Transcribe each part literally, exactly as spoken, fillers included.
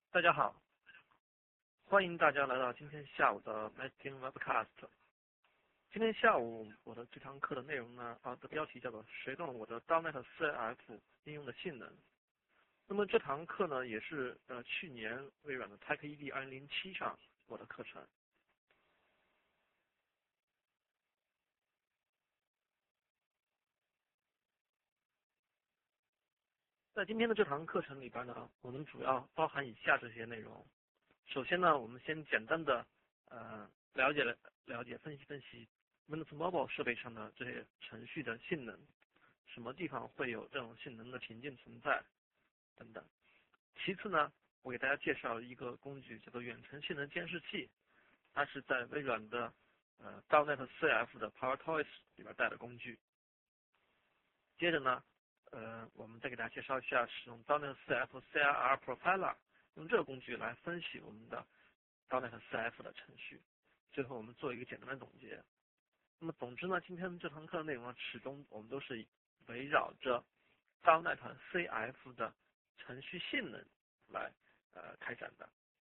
大家好，欢迎大家来到今天下午的 Marketing Webcast。今天下午我的这堂课的内容呢，啊的标题叫做谁动了我的 .dot net C F 应用的性能。那么这堂课呢，也是呃去年微软的 TechEd 二零零七上我的课程。在今天的这堂课程里边呢，我们主要包含以下这些内容。首先呢，我们先简单的呃了解了了解分析分析 Windows Mobile 设备上的这些程序的性能，什么地方会有这种性能的瓶颈存在等等。其次呢，我给大家介绍一个工具，叫做远程性能监视器，它是在微软的呃 .dot net C F 的 PowerToys 里边带的工具。接着呢，呃，我们再给大家介绍一下使用 .dot net C F C I R Profiler， 用这个工具来分析我们的 .dot net C F 的程序。最后我们做一个简单的总结。那么总之呢，今天这堂课的内容呢，始终我们都是围绕着 .dot net C F 的程序性能来呃开展的。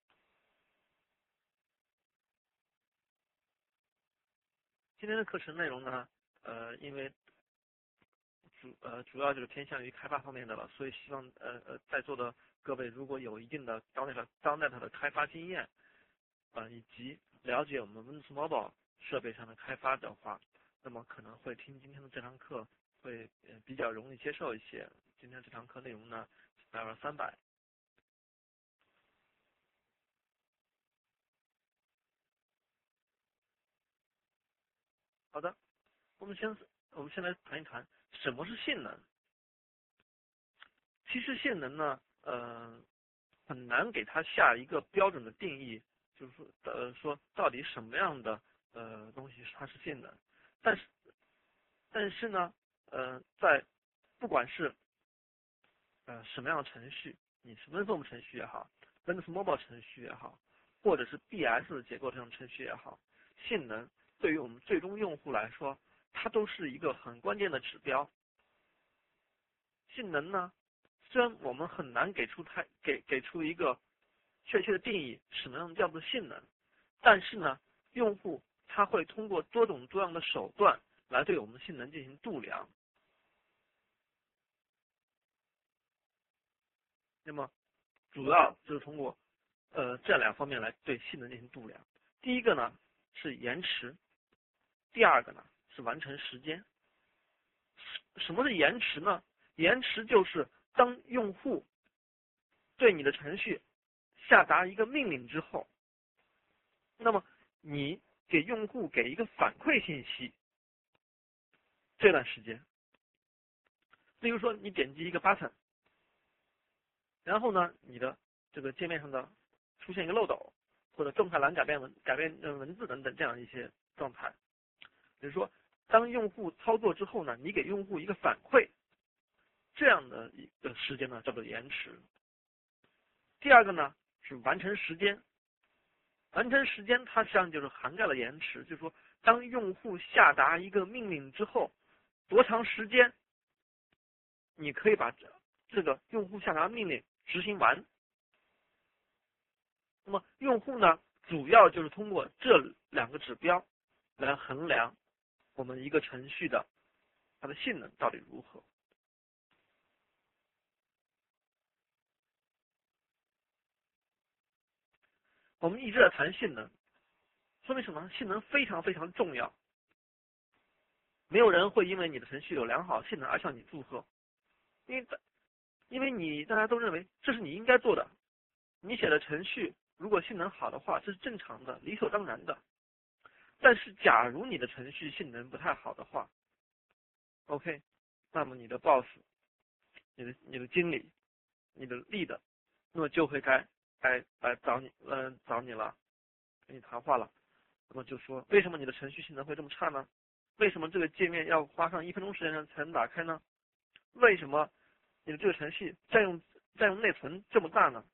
今天的课程内容呢，呃，因为主呃主要就是偏向于开发方面的了，所以希望呃呃在座的各位如果有一定的 .dot net .dot net 的开发经验，呃以及了解我们 Windows Mobile 设备上的开发的话，那么可能会听今天的这堂课会呃比较容易接受一些。今天这堂课内容呢，百分之三百。好的，我们先我们先来谈一谈什么是性能。其实性能呢，呃，很难给它下一个标准的定义，就是说，呃，说到底什么样的呃东西它是性能。但是，但是呢，呃，在不管是呃什么样的程序，你是 Windows 程序也好 ，Windows Mobile 程序也好，或者是 B S 结构这种程序也好，性能对于我们最终用户来说，它都是一个很关键的指标。性能呢，虽然我们很难给出它给给出一个确切的定义，什么样叫做性能，但是呢，用户他会通过多种多样的手段来对我们性能进行度量。那么，主要就是通过呃这两方面来对性能进行度量。第一个呢是延迟，第二个呢是完成时间。什么是延迟呢？延迟就是当用户对你的程序下达一个命令之后，那么你给用户给一个反馈信息，这段时间，例如说你点击一个 button， 然后呢，你的这个界面上的出现一个漏斗，或者动态栏改变文改变文字等等这样一些状态，比如说当用户操作之后呢，你给用户一个反馈，这样的一个时间呢叫做延迟。第二个呢是完成时间，完成时间它实际上就是涵盖了延迟，就是说当用户下达一个命令之后，多长时间你可以把这个用户下达命令执行完。那么用户呢，主要就是通过这两个指标来衡量我们一个程序的它的性能到底如何。我们一直在谈性能，说明什么？性能非常非常重要。没有人会因为你的程序有良好性能而向你祝贺，因为因为你大家都认为这是你应该做的。你写的程序如果性能好的话，这是正常的，理所当然的。但是假如你的程序性能不太好的话 ，OK， 那么你的 boss、你的你的经理、你的 lead， 那么就会该该来找你，嗯、呃，找你了，跟你谈话了。那么就说，为什么你的程序性能会这么差呢？为什么这个界面要花上一分钟时间才能打开呢？为什么你的这个程序占用占用内存这么大呢？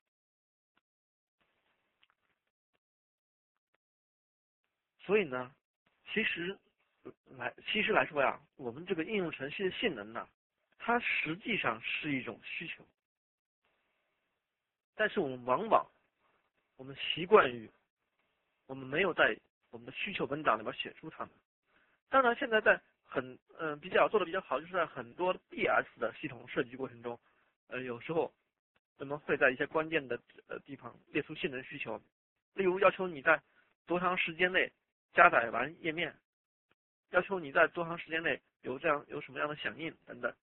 所以呢，其实来其实来说呀，我们这个应用程序的性能呢，它实际上是一种需求。 但是我们往往我们习惯于我们没有在我们的需求文档里边写出它们。当然，现在在很嗯、呃、比较做的比较好，就是在很多 B S 的系统设计过程中，呃有时候我们会在一些关键的呃地方列出性能需求，例如要求你在多长时间内加载完页面，要求你在多长时间内有这样有什么样的响应等等。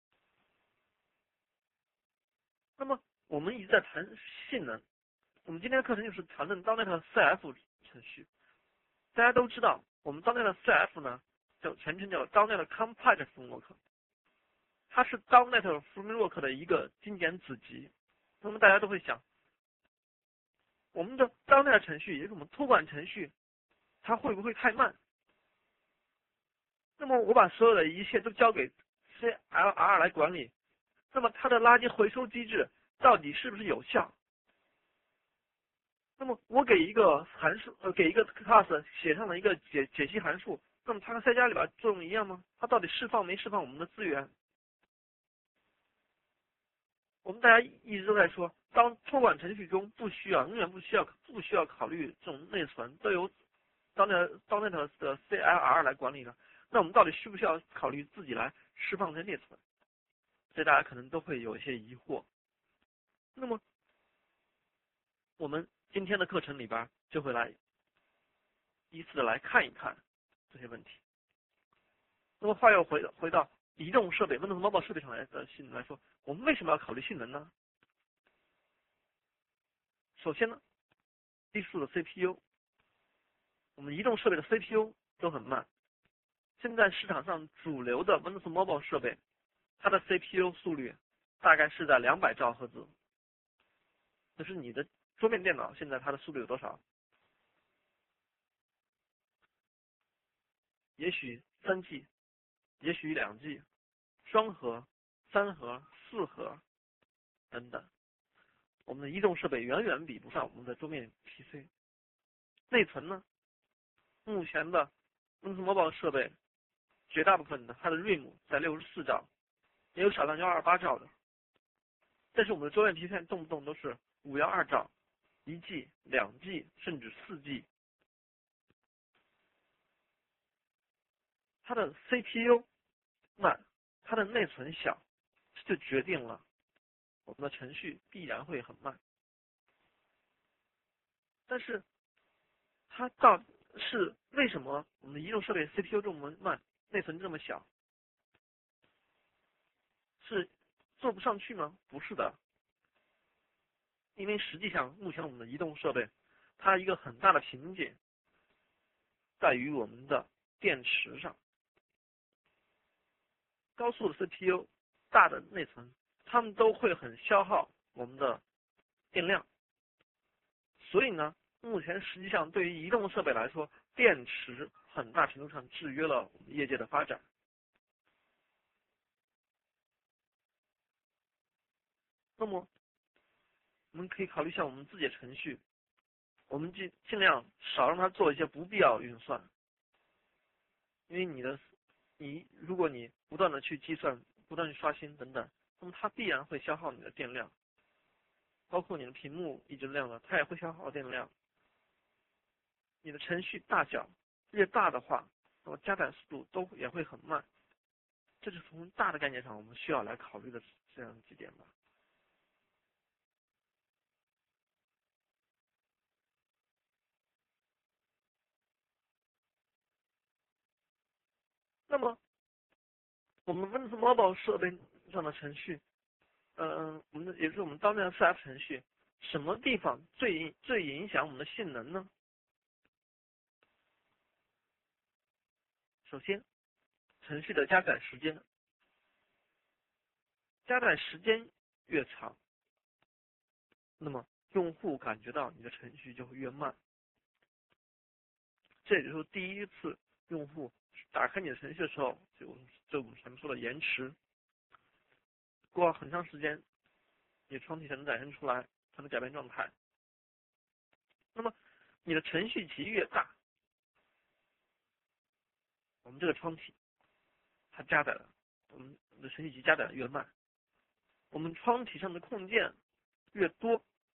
那么我们一直在谈性能，我们今天的课程就是谈论 .NET C F 程序。大家都知道，我们 .NET C F 呢，叫全称叫 .NET Compact Framework， 它是 .NET Framework 的一个精简子集。那么大家都会想，我们的 .NET 程序，也就是我们托管程序，它会不会太慢？那么我把所有的一切都交给 C L R 来管理，那么它的垃圾回收机制到底是不是有效？那么我给一个函数，呃，给一个 class 写上了一个解解析函数，那么它和 C 加里边作用一样吗？它到底释放没释放我们的资源？我们大家一直都在说，当托管程序中不需要，永远不需要，不需要考虑这种内存，都由 .NET .NET 的 C L R 来管理呢。那我们到底需不需要考虑自己来释放这些内存？这大家可能都会有一些疑惑。那么我们今天的课程里边就会来依次的来看一看这些问题。那么话又回回到移动设备 Windows Mobile 设备上来的性能来说，我们为什么要考虑性能呢？首先呢，低速的 C P U， 我们移动设备的 C P U 都很慢。现在市场上主流的 Windows Mobile 设备，它的 C P U 速率大概是在两百兆赫兹。就是你的桌面电脑现在它的速度有多少？也许三 G， 也许两 G， 双核、三核、四核等等。我们的移动设备远远比不上我们的桌面 P C。内存呢？目前的 Windows Mobile 设备绝大部分的它的 RAM 在六十四兆，也有少量要二十八兆的。但是我们的桌面 P C 动不动都是五幺二兆、一 G、两 G 甚至四 G。它的 C P U 慢，它的内存小，这就决定了我们的程序必然会很慢。但是它到是为什么我们的移动设备 C P U 这么慢，内存这么小？是做不上去吗？不是的，因为实际上目前我们的移动设备，它一个很大的瓶颈在于我们的电池上。高速的 C P U、大的内存，它们都会很消耗我们的电量。所以呢，目前实际上对于移动设备来说，电池很大程度上制约了我们业界的发展。那么，我们可以考虑一下我们自己的程序，我们尽尽量少让它做一些不必要运算，因为你的，你如果你不断的去计算，不断去刷新等等，那么它必然会消耗你的电量，包括你的屏幕一直亮了，它也会消耗电量。你的程序大小越大的话，那么加载速度都也会很慢。这是从大的概念上我们需要来考虑的这样几点吧。那么，我们 Windows Mobile 设备上的程序，嗯、呃，我们的也就是我们当面的 C F 程序，什么地方最最影响我们的性能呢？首先，程序的加载时间，加载时间越长，那么用户感觉到你的程序就会越慢。这也就是第一次用户打开你的程序的时候，就就我们前面说的延迟，过了很长时间，你的窗体才能展现出来，才能改变状态。那么你的程序集越大，我们这个窗体它加载了，我们的程序集加载的越慢。我们窗体上的控件越多，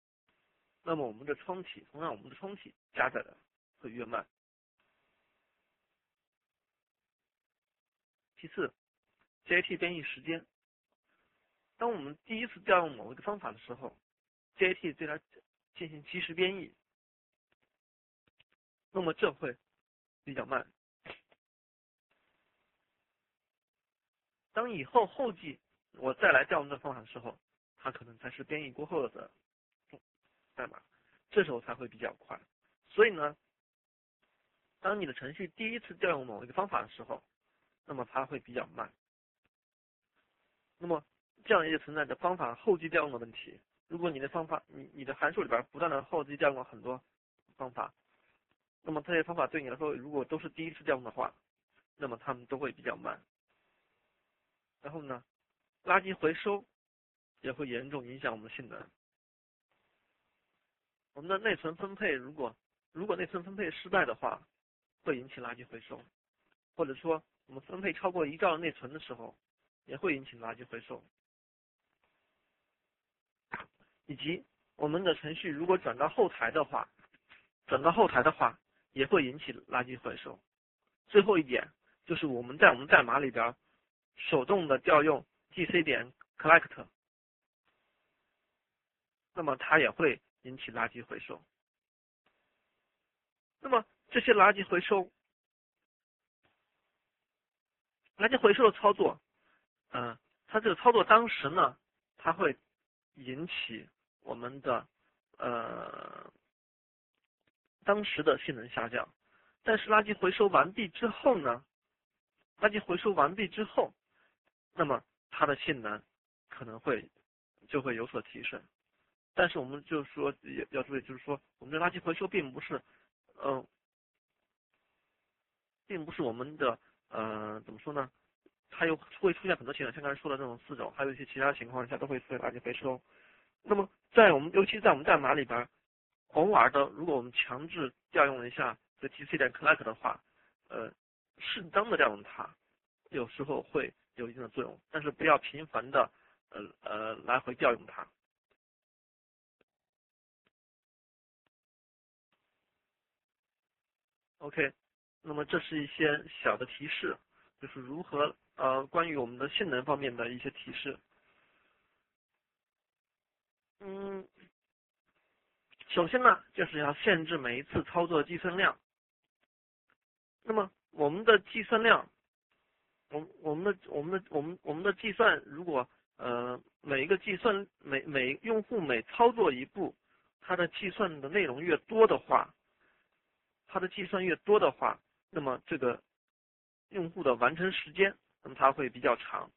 那么我们的窗体，同样我们的窗体加载的会越慢。其次 ，J A T 编译时间。当我们第一次调用某一个方法的时候 ，J A T 对它进行即时编译，那么这会比较慢。当以后后继我再来调用这方法的时候，它可能才是编译过后的代码，这时候才会比较快。所以呢，当你的程序第一次调用某一个方法的时候，那么它会比较慢。那么这样也存在着方法后继调用的问题。如果你的方法，你你的函数里边不断的后继调用很多方法，那么这些方法对你来说，如果都是第一次调用的话，那么它们都会比较慢。然后呢，垃圾回收也会严重影响我们的性能。我们的内存分配如果如果内存分配失败的话，会引起垃圾回收，或者说我们分配超过一兆的内存的时候，也会引起垃圾回收。以及我们的程序如果转到后台的话，转到后台的话也会引起垃圾回收。最后一点就是我们在我们代码里边手动的调用 G C 点 collect， 那么它也会引起垃圾回收。那么这些垃圾回收，垃圾回收的操作，嗯、呃，它这个操作当时呢，它会引起我们的呃当时的性能下降，但是垃圾回收完毕之后呢，垃圾回收完毕之后，那么它的性能可能会就会有所提升。但是我们就是说也要注意，就是说我们的垃圾回收并不是，嗯、呃，并不是我们的呃怎么说呢？它有会出现很多情况，像刚才说的这种四种，还有一些其他情况下都会出现垃圾回收。那么在我们尤其在我们代码里边，偶尔的，如果我们强制调用一下这 G C 点 collect 的话，呃，适当的调用它，有时候会有一定的作用，但是不要频繁的呃呃来回调用它。OK， 那么这是一些小的提示，就是如何呃关于我们的性能方面的一些提示。嗯，首先呢，就是要限制每一次操作的计算量。那么我们的计算量，我我们的我们的我们我们的计算，如果呃每一个计算每每用户每操作一步，它的计算的内容越多的话，它的计算越多的话，那么这个用户的完成时间，那么它会比较长。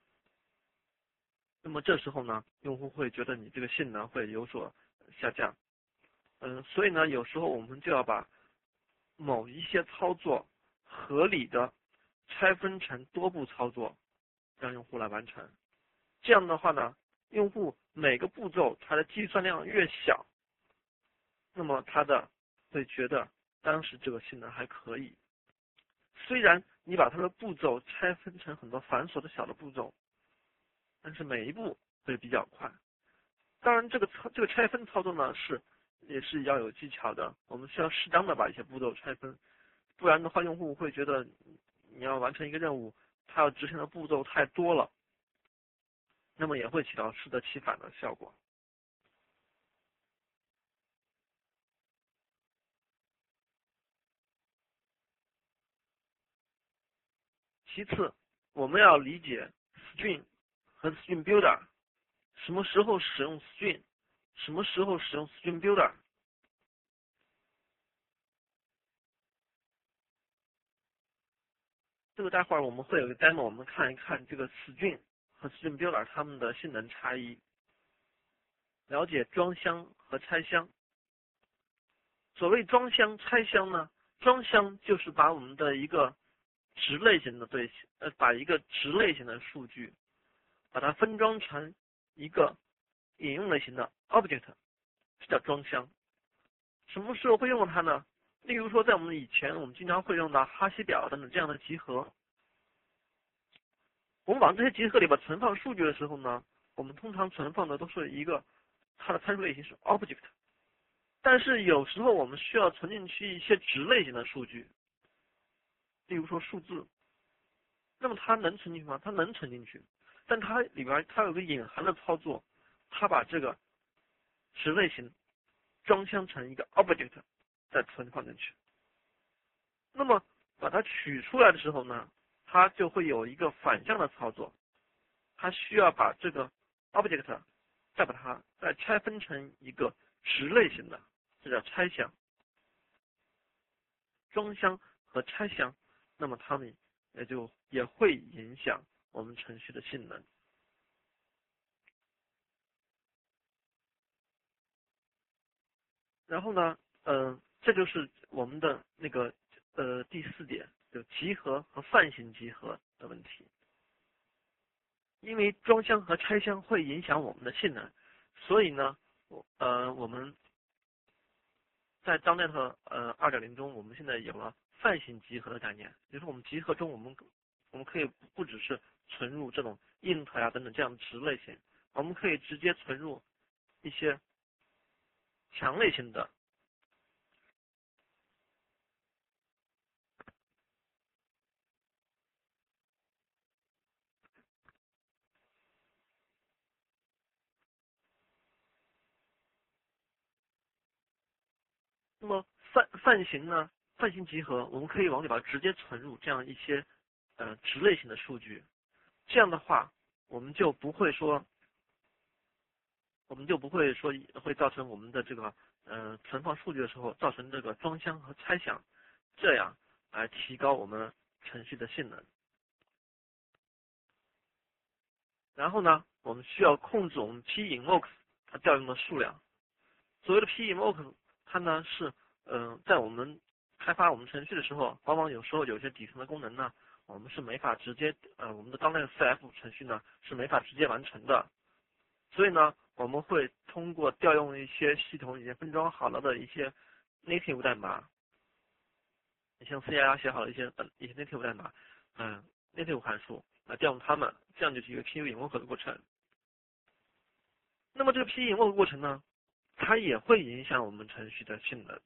那么这时候呢，用户会觉得你这个性能会有所下降。嗯，所以呢，有时候我们就要把某一些操作合理的拆分成多步操作，让用户来完成。这样的话呢，用户每个步骤它的计算量越小，那么他的会觉得当时这个性能还可以。虽然你把它的步骤拆分成很多繁琐的小的步骤，但是每一步会比较快。当然，这个操这个拆分操作呢是也是要有技巧的，我们需要适当的把一些步骤拆分，不然的话，用户会觉得你要完成一个任务，它要执行的步骤太多了，那么也会起到适得其反的效果。其次，我们要理解 string 和 string builder， 什么时候使用 string， 什么时候使用 string builder。这个待会儿我们会有个 demo， 我们看一看这个 string 和 string builder 它们的性能差异，了解装箱和拆箱。所谓装箱、拆箱呢，装箱就是把我们的一个值类型的对呃，把一个值类型的数据，把它分装成一个引用类型的 object， 这叫装箱。什么时候会用到它呢？例如说，在我们以前，我们经常会用到哈希表等等这样的集合。我们往这些集合里边存放数据的时候呢，我们通常存放的都是一个它的参数类型是 object。 但是有时候我们需要存进去一些值类型的数据，例如说数字，那么它能存进去吗？它能存进去，但它里边它有个隐含的操作，它把这个值类型装箱成一个 object 再存放进去。那么把它取出来的时候呢，它就会有一个反向的操作，它需要把这个 object 再把它再拆分成一个值类型的，这叫拆箱。装箱和拆箱，那么它们也就也会影响我们程序的性能。然后呢，嗯、呃，这就是我们的那个呃第四点，就集合和泛型集合的问题。因为装箱和拆箱会影响我们的性能，所以呢，呃，我们在 .N E T 呃 二点零 中，我们现在有了泛型集合的概念，也就是我们集合中，我们我们可以不只是存入这种 int 呀等等这样的值类型，我们可以直接存入一些强类型的。那么泛泛型呢，泛型集合，我们可以往里边直接存入这样一些呃值类型的数据，这样的话，我们就不会说。我们就不会说会造成我们的这个呃存放数据的时候造成这个装箱和拆箱，这样来提高我们程序的性能。然后呢，我们需要控制我们 p-invoke 它调用的数量。所谓的 p-invoke 它呢是嗯、呃、在我们开发我们程序的时候，往往有时候有些底层的功能呢，我们是没法直接呃我们的当那个 C F 程序呢是没法直接完成的。所以呢，我们会通过调用一些系统已经分装好了的一些 native 代码，你像 C R 写好了一些一些 native 代码，嗯 ，native 函数来调用它们，这样就是一个 p-invoke 的过程。那么这个 p-invoke 过程呢，它也会影响我们程序的性能。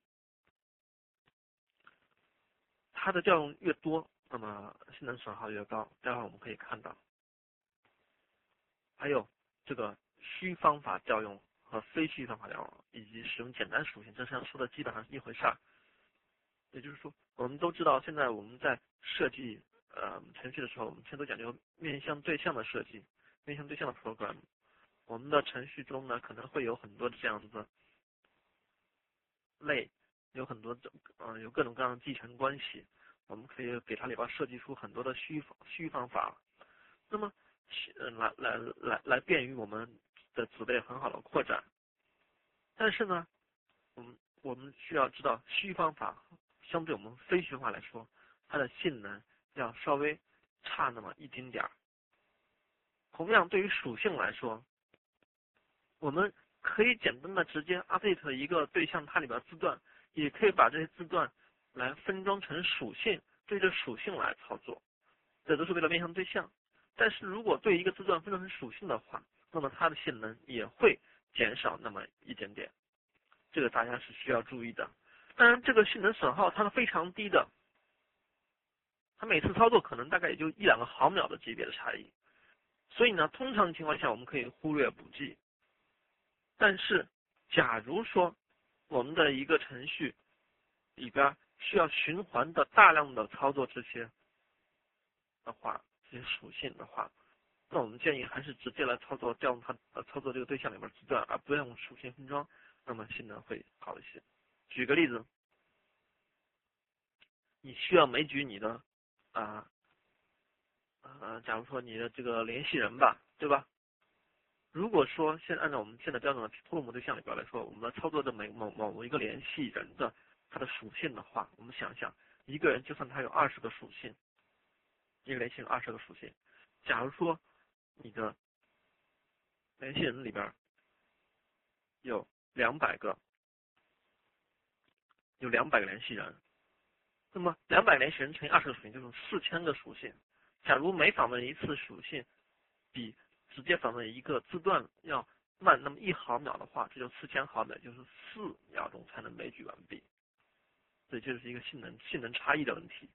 它的调用越多，那么性能损耗越高。待会儿我们可以看到，还有这个虚方法调用和非虚方法调用，以及使用简单属性，这上说的基本上是一回事儿。也就是说，我们都知道，现在我们在设计呃程序的时候，我们现在都讲究面向对象的设计，面向对象的 program。我们的程序中呢，可能会有很多这样子的类，有很多嗯、呃、有各种各样的继承关系，我们可以给它里边设计出很多的虚虚方法，那么呃来来来来便于我们的子类很好的扩展。但是呢，我们我们需要知道虚方法相对我们非虚方法来说，它的性能要稍微差那么一丁点儿。同样对于属性来说，我们可以简单的直接 update 一个对象它里边字段，也可以把这些字段来分装成属性，对着属性来操作，这都是为了面向对象。但是如果对一个字段分装成属性的话，那么它的性能也会减少那么一点点，这个大家是需要注意的。当然这个性能损耗它是非常低的，它每次操作可能大概也就一两个毫秒的级别的差异，所以呢通常情况下我们可以忽略不计。但是，假如说我们的一个程序里边需要循环的大量的操作这些的话，这些属性的话，那我们建议还是直接来操作调用它呃操作这个对象里面字段，而不要用属性分装，那么性能会好一些。举个例子，你需要枚举你的啊呃，假如说你的这个联系人吧，对吧？如果说现在按照我们现在标准的 Plum 对象里边来说，我们操作的每某某一个联系人的它的属性的话，我们想想，一个人就算他有二十个属性，一个联系有二十个属性，假如说你的联系人里边有两百个，有两百个联系人，那么两百联系人乘以二十个属性就是四千个属性。假如每访问一次属性比直接访问一个字段要慢那么一毫秒的话，这就四千毫秒，就是四秒钟才能枚举完毕。所以这就是一个性能性能差异的问题。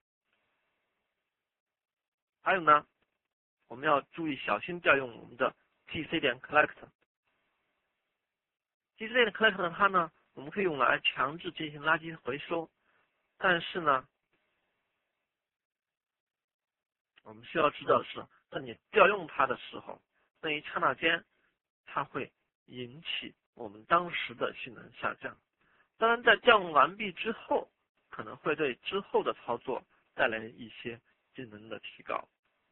还有呢，我们要注意小心调用我们的 G C 点 collect。G C 点 collect 它呢，我们可以用来强制进行垃圾回收，但是呢，我们需要知道的是，当你调用它的时候，那一刹那间，它会引起我们当时的性能下降。当然，在调用完毕之后，可能会对之后的操作带来一些性能的提高。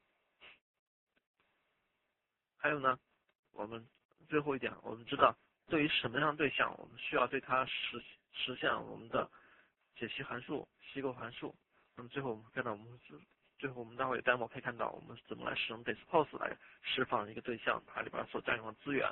还有呢，我们最后一点，我们知道对于什么样的对象，我们需要对它实实现我们的解析函数、析构函数。那么最后我们看到，我们最后我们待会有 demo 可以看到，我们怎么来使用 dispose 来释放一个对象，它里边所占用的资源。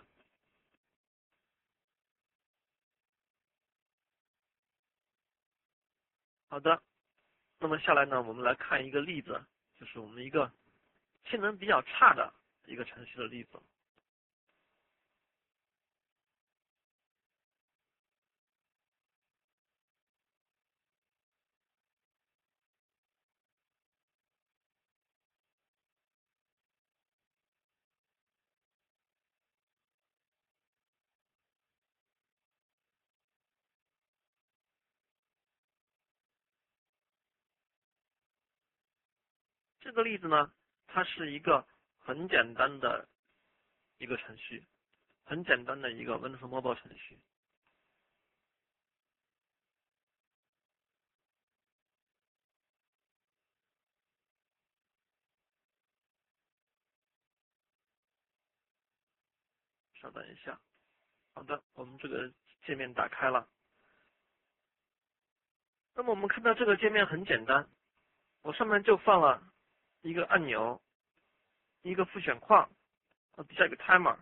好的，那么下来呢，我们来看一个例子，就是我们一个性能比较差的一个程序的例子。这个例子呢，它是一个很简单的一个程序，很简单的一个 Windows Mobile 程序。稍等一下。好的，我们这个界面打开了。那么我们看到这个界面很简单，我上面就放了一个按钮，一个复选框，底下一个 timer。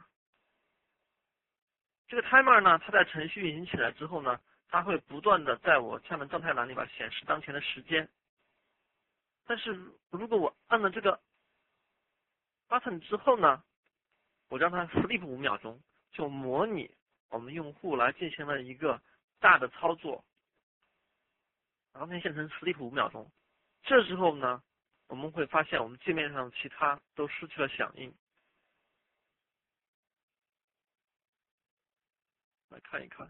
这个 timer 呢，它在程序运行起来之后呢，它会不断的在我下面状态栏里边显示当前的时间。但是如果我按了这个 button 之后呢，我让它 sleep 五秒钟，就模拟我们用户来进行了一个大的操作，然后变现成 sleep 五秒钟。这时候呢，我们会发现我们界面上其他都失去了响应。来看一看。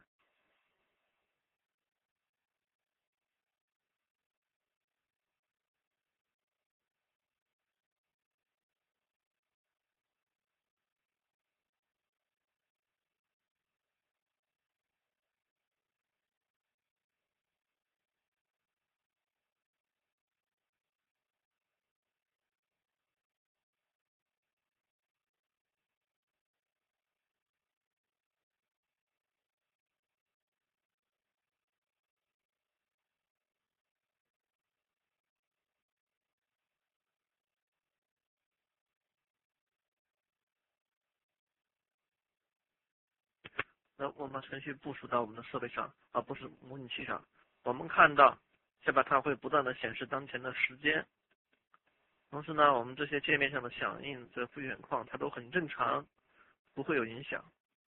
那我们把程序部署到我们的设备上，而不是模拟器上。我们看到下边它会不断的显示当前的时间，同时呢，我们这些界面上的响应、这复选框它都很正常，不会有影响。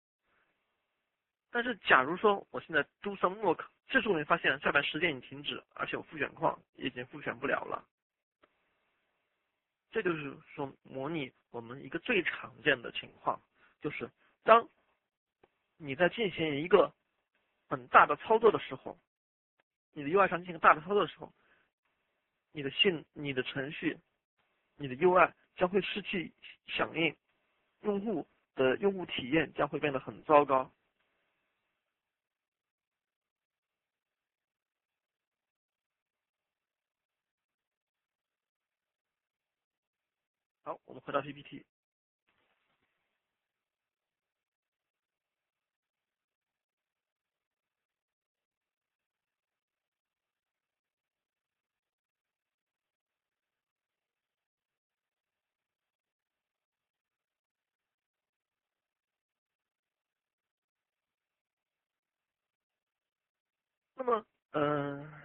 但是假如说我现在 do some work， 这时候你发现下边时间已经停止，而且我复选框已经复选不了了。这就是说模拟我们一个最常见的情况，就是当你在进行一个很大的操作的时候，你的 U I 上进行大的操作的时候，你的信、你的程序、你的 U I 将会失去响应，用户的用户体验将会变得很糟糕。好，我们回到 P P T。那么，嗯、呃，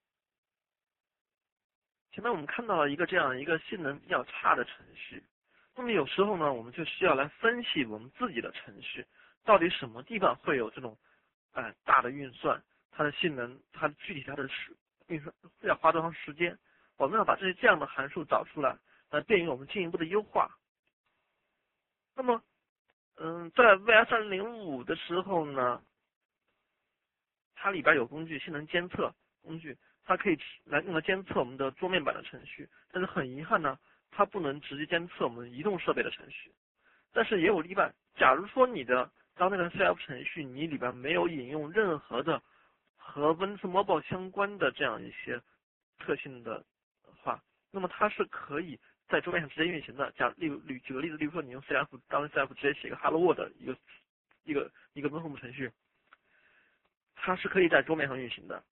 前面我们看到了一个这样一个性能比较差的程序， 那么有时候呢，我们就需要来分析我们自己的程序，到底什么地方会有这种，呃，大的运算，它的性能，它具体它的时运算要花多长时间，我们要把这些这样的函数找出来，来便于我们进一步的优化。那么，嗯，在 V S 二零零五的时候呢，它里边有工具性能监测工具，它可以来用来监测我们的桌面版的程序，但是很遗憾呢，它不能直接监测我们移动设备的程序。但是也有例外，假如说你的当那个 C F 程序你里边没有引用任何的和 Windows Mobile 相关的这样一些特性的话，那么它是可以在桌面上直接运行的。假例如举个例子，例如说你用 C F 当 C F 直接写一个 Hello World 一个一个一个 Windows 程序，它是可以在桌面上运行的。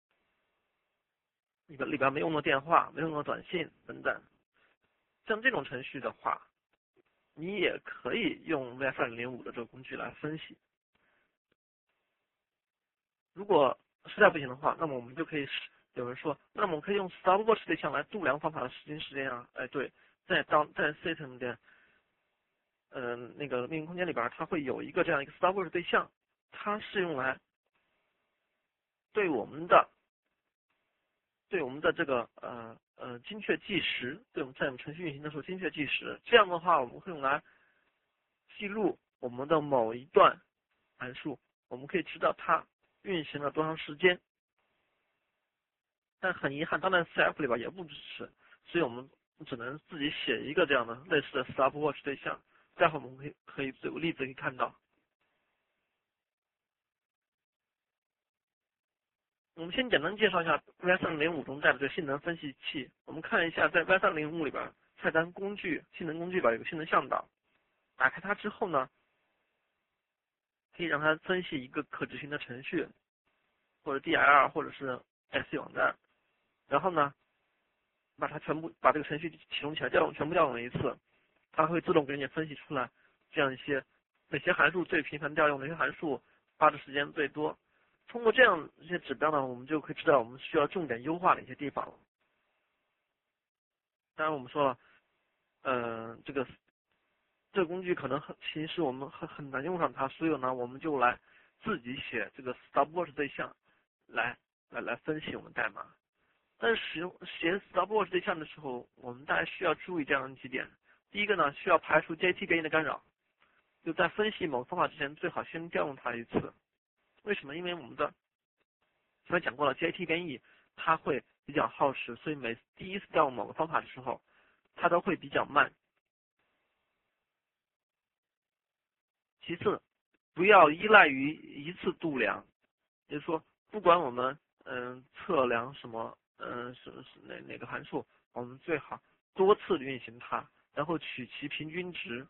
里边里边没用到电话，没用到短信等等，像这种程序的话，你也可以用 V S 二零零五的这个工具来分析。如果实在不行的话，那么我们就可以有人说，那么我们可以用 Stopwatch 对象来度量方法的实行时间啊。哎，对，在当在 System 的呃那个命名空间里边，它会有一个这样一个 Stopwatch 对象，它是用来对我们的对我们的这个呃呃精确计时，对我们在我们程序运行的时候精确计时。这样的话，我们会用来记录我们的某一段函数，我们可以知道它运行了多长时间。但很遗憾，当然 C F 里边也不支持，所以我们只能自己写一个这样的类似的 Stopwatch 对象。待会儿我们可以可以有个例子可以看到。我们先简单介绍一下 V S 二零零五中带的这个性能分析器。我们看一下，在 V S 二零零五里边，菜单工具性能工具里边有个性能向导。打开它之后呢，可以让它分析一个可执行的程序，或者 D L L 或者是 S C 网站。然后呢，把它全部把这个程序启动起来，调用全部调用一次，它会自动给你分析出来这样一些哪些函数最频繁调用，哪些函数花的时间最多。通过这样一些指标呢，我们就可以知道我们需要重点优化哪些地方了。当然我们说了，嗯、呃，这个这个工具可能很其实我们很很难用上它，所以呢，我们就来自己写这个 Stopwatch 对象来来来分析我们代码。但是使用写 Stopwatch 对象的时候，我们大家需要注意这样几点。第一个呢，需要排除 J T 变异的干扰，就在分析某个方法之前，最好先调用它一次。为什么？因为我们的前面讲过了 ，J T 变异它会比较耗时，所以每第一次调用某个方法的时候，它都会比较慢。其次，不要依赖于一次度量，也就是说，不管我们嗯测量什么。嗯，是是哪哪个函数，我们最好多次运行它，然后取其平均值。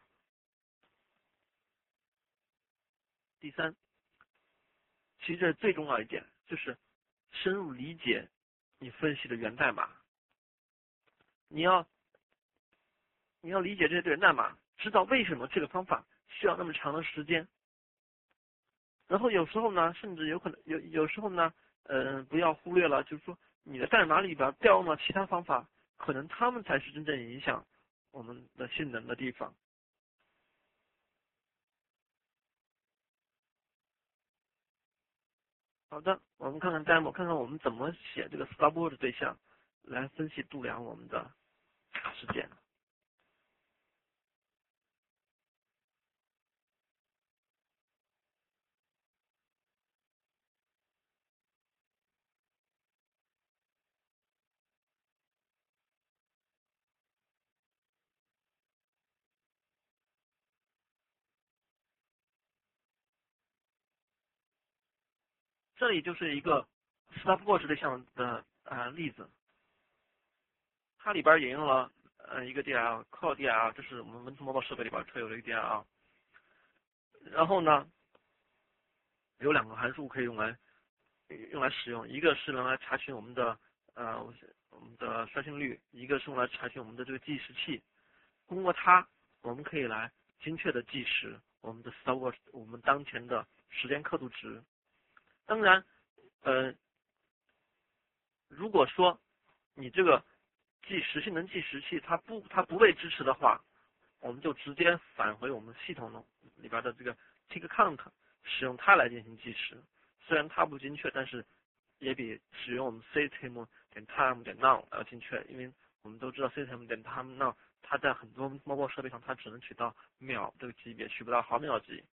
第三，其实这最重要一点就是深入理解你分析的源代码。你要你要理解这些源代码，知道为什么这个方法需要那么长的时间。然后有时候呢，甚至有可能有有时候呢，嗯、呃，不要忽略了，就是说。你的代码里边调用了其他方法，可能他们才是真正影响我们的性能的地方。好的，我们看看 demo， 看看我们怎么写这个 Stopwatch 对象来分析度量我们的时间。这里就是一个 Stopwatch 对象的呃例子，它里边引用了呃一个 D L L，Core D L L， 这是我们 Windows Mobile 设备里边特有的一个 D L L。然后呢，有两个函数可以用来用来使用，一个是用来查询我们的呃我们的刷新率，一个是用来查询我们的这个计时器。通过它，我们可以来精确的计时我们的 Stopwatch 我们当前的时间刻度值。当然，呃，如果说你这个计时性能计时器它不它不被支持的话， 我们就直接返回我们系统里边的这个 tick count， 使用它来进行计时。虽然它不精确，但是也比使用我们 system 点 time 点 now 要精确，因为我们都知道 system 点 time now 它在很多 mobile 设备上它只能取到秒这个级别，取不到毫秒级。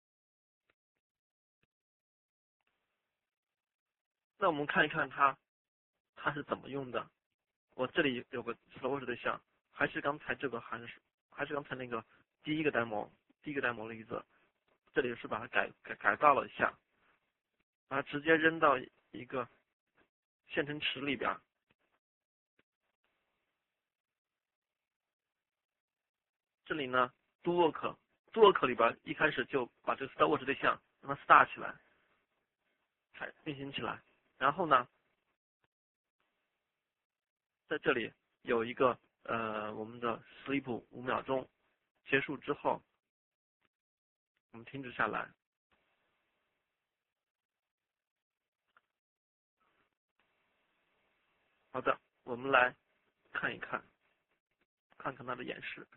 那我们看一看它它是怎么用的。我这里有个 stopwatch 对象，还是刚才这个函数，还是刚才那个第一个 demo 第一个 demo 例子，这里是把它改改改造了一下，把它直接扔到一个线程池里边。这里呢 do work do work 里边一开始就把这个 stopwatch 对象让它 start 起来，开运行起来，然后呢，在这里有一个呃我们的 sleep 五秒钟，结束之后我们停止下来。好的，我们来看一看，看看它的演示。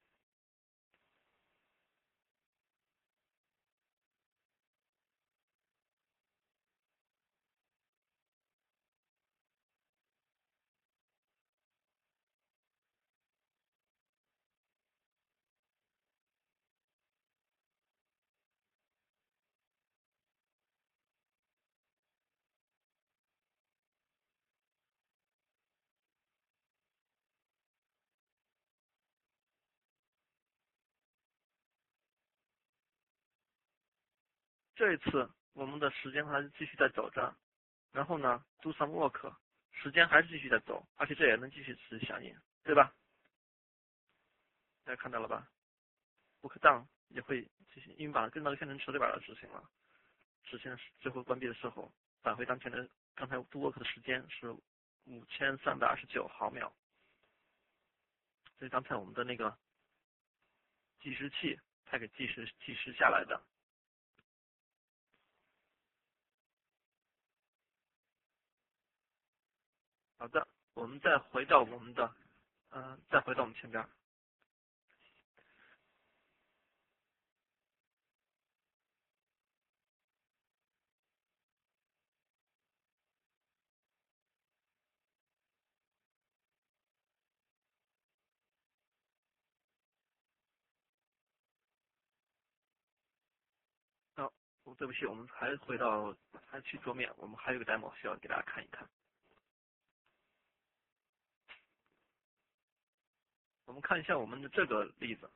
这一次我们的时间还是继续在走着，然后呢 do some work， 时间还是继续在走，而且这也能继续持续响应，对吧？大家看到了吧 ？work done 也会继续，因为把它跟到线程池里边来执行了，执行最后关闭的时候，返回当前的刚才 do work 的时间是五千三百二十九毫秒，这是刚才我们的那个计时器它给计时计时下来的。好的，我们再回到我们的，嗯、呃，再回到我们前边。好，哦，对不起，我们还回到还去桌面，我们还有个 demo 需要给大家看一看。我们看一下我们的这个例子。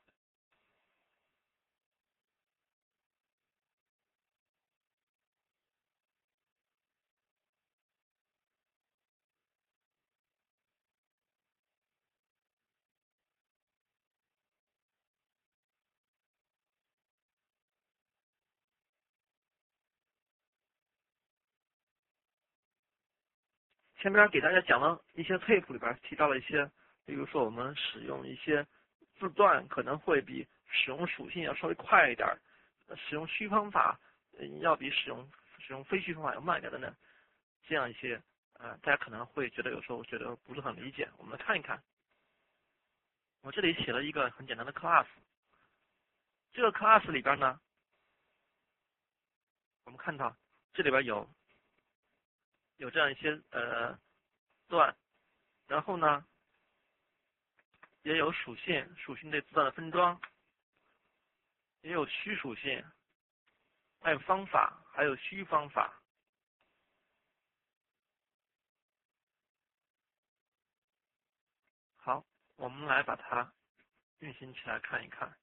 前边给大家讲了一些配谱里边提到了一些，比如说我们使用一些字段可能会比使用属性要稍微快一点，使用虚方法要比使用使用非虚方法要慢一点等等，这样一些呃大家可能会觉得有时候觉得不是很理解。我们来看一看，我这里写了一个很简单的 class， 这个 class 里边呢，我们看到这里边有有这样一些呃段，然后呢也有属性，属性对字段的分装，也有虚属性，还有方法，还有虚方法。好，我们来把它运行起来看一看。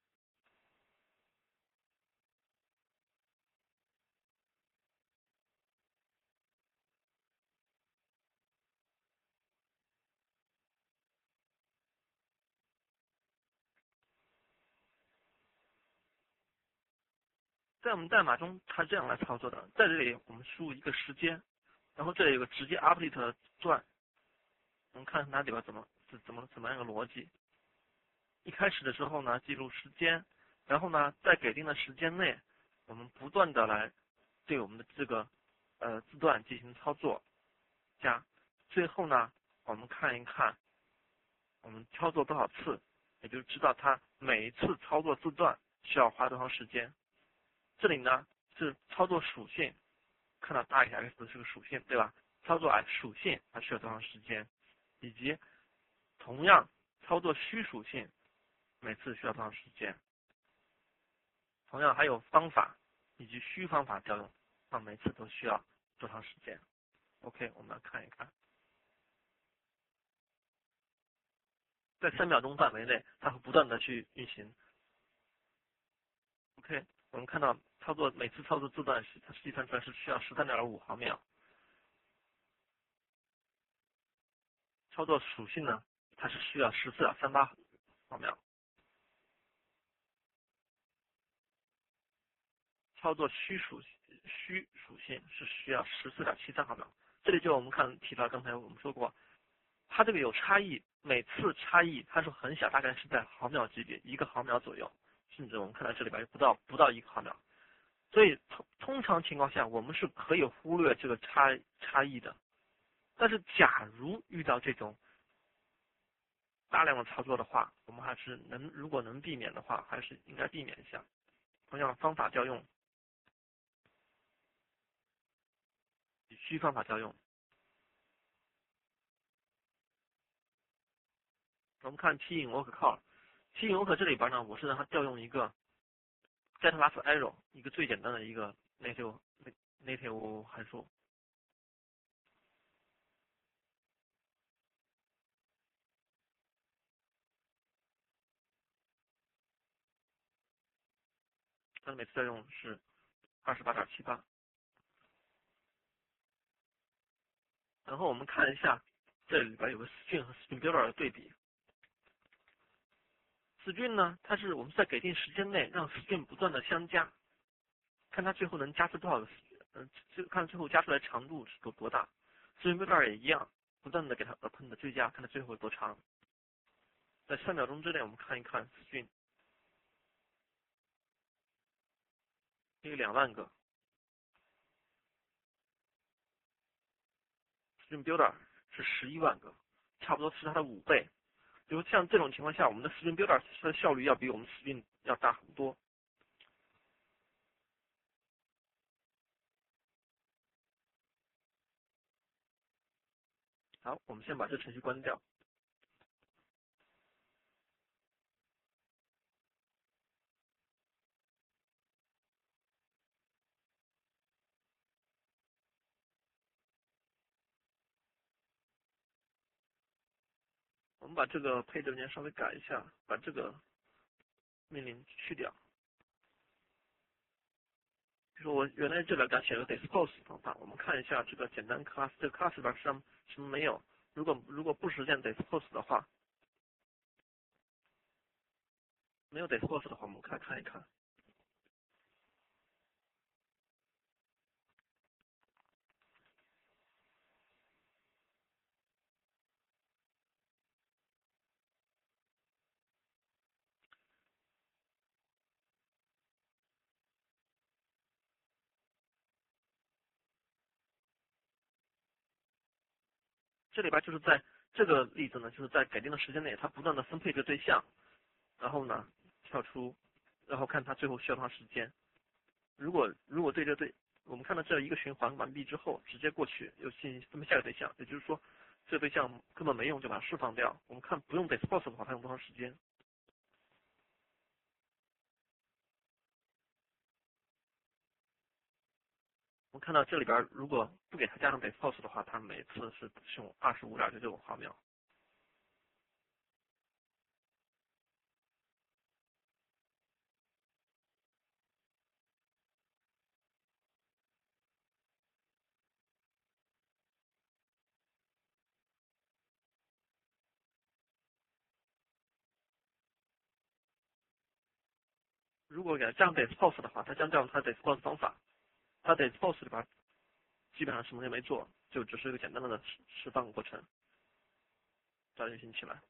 在我们代码中，它这样来操作的，在这里我们输入一个时间，然后这里有个直接 update 的段，我们看它里边怎么怎么怎么样一个逻辑。一开始的时候呢，记录时间，然后呢，在给定的时间内，我们不断的来对我们的这个呃字段进行操作，加，最后呢，我们看一看我们操作多少次， 也就知道它每一次操作字段需要花多长时间。这里呢是操作属性，看到大于 x 是个属性，对吧？操作属性它需要多长时间，以及同样操作虚属性每次需要多长时间。同样还有方法以及虚方法调用，啊，每次都需要多长时间 ？OK， 我们来看一看，在三秒钟范围内，它会不断的去运行。OK， 我们看到操作每次操作字段是它计算出来是需要十三点五毫秒。操作属性呢，它是需要十四点三八毫秒。操作虚属虚属性是需要十四点七三毫秒。这里就我们看提到刚才我们说过，它这个有差异，每次差异它是很小，大概是在毫秒级别，一个毫秒左右，甚至我们看到这里边不到不到一个毫秒。所以通通常情况下，我们是可以忽略这个差差异的。但是假如遇到这种大量的操作的话，我们还是能如果能避免的话，还是应该避免一下。同样方法调用。虚方法调用，我们看 T in work call，T in work 这里边呢，我是让它调用一个 get last arrow， 一个最简单的一个 native native 函数。它的每次调用是二十八点七八。然后我们看一下这里边有个 string 和 string builder 的对比。string 呢，它是我们在给定时间内让 string 不断的相加，看它最后能加出多少个，嗯，就看最后加出来长度是多多大。string builder 也一样，不断的给它 append 的追加，看它最后有多长。在三秒钟之内，我们看一看 string， 有两万个 string builder 是十一万个，差不多是它的五倍。比如像这种情况下，我们的 string builder 的效率要比我们 string 要大很多。好，我们先把这程序关掉。我们把这个配置文件稍微改一下，把这个命令去掉。比如说我原来这里敢写个 dispose 方法，我们看一下这个简单 class， 这个 class 里边实际上什么没有。如果如果不实现 dispose 的话，没有 dispose 的话，我们看看一看。这里边就是在这个例子呢，就是在给定的时间内，它不断的分配这个对象，然后呢跳出，然后看它最后需要多长时间。如果如果对这对，我们看到这一个循环完毕之后，直接过去又进行分配下一个对象，也就是说这个对象根本没用，就把它释放掉。我们看不用 dispose 的话，它用多长时间？我们看到这里边如果不给它加上 dispose 的话，它每次是用二十五点九九毫秒。如果给它加上 dispose 的话，它将调用它的 dispose 方法，它 dispose 里边基本上什么也没做，就只是一个简单的释释放过程，再运行起来。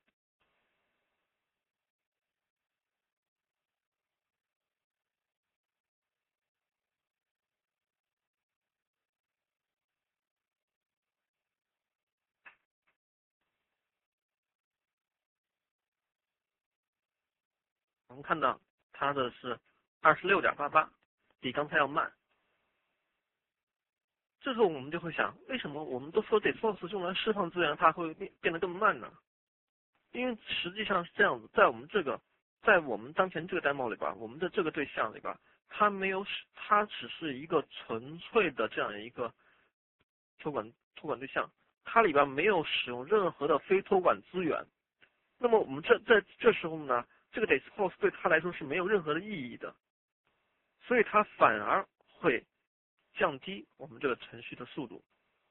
我们看到它的是二十六点八八，比刚才要慢。这时候我们就会想，为什么我们都说 Dayforce 用来释放资源，它会变变得更慢呢？因为实际上是这样子，在我们这个，在我们当前这个 demo 里边，我们的这个对象里边，它没有，它只是一个纯粹的这样一个托管托管对象，它里边没有使用任何的非托管资源。那么我们这在这时候呢，这个 Dayforce 对它来说是没有任何的意义的，所以它反而会降低我们这个程序的速度。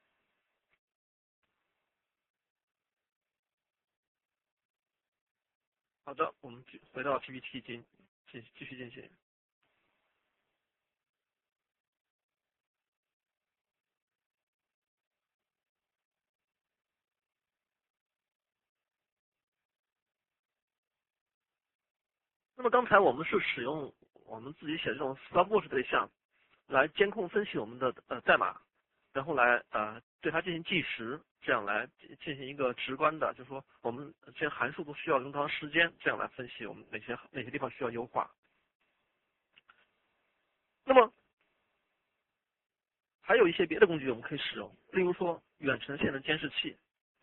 好的，我们回到 P P T 进进继续进行。那么刚才我们是使用我们自己写的这种 Stopwatch 对象来监控分析我们的呃代码，然后来呃对它进行计时，这样来进行一个直观的，就是说我们这些函数都需要用多长时间，这样来分析我们哪些哪些地方需要优化。那么还有一些别的工具我们可以使用，例如说远程性能监视器，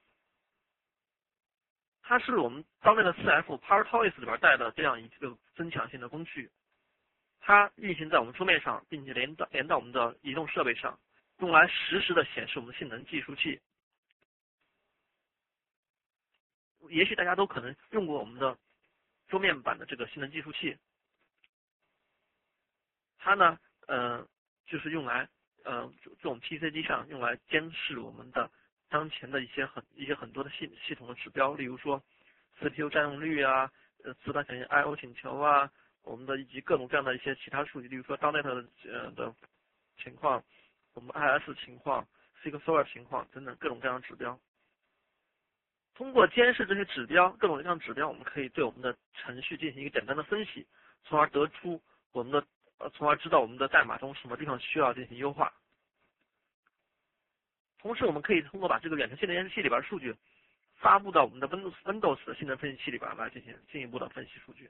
它是我们当年的 四 F PowerToys 里边带的这样一个增强性的工具，它运行在我们桌面上，并且连到连到我们的移动设备上，用来实时的显示我们的性能计数器。也许大家都可能用过我们的桌面版的这个性能计数器，它呢，呃，就是用来，呃，这种 P C 机上用来监视我们的当前的一些很一些很多的系系统的指标，例如说 C P U 占用率啊，呃，磁盘响应 I O 请求啊，我们的以及各种各样的一些其他数据，例如说 .NET 的呃的情况，我们 I S 情况 S Q L Server 情况等等各种各样的指标。通过监视这些指标，各种各样的指标，我们可以对我们的程序进行一个简单的分析，从而得出我们的呃，从而知道我们的代码中什么地方需要进行优化。同时，我们可以通过把这个远程性能监视器里边的数据发布到我们的 Windows Windows 的性能分析器里边来进行进一步的分析数据。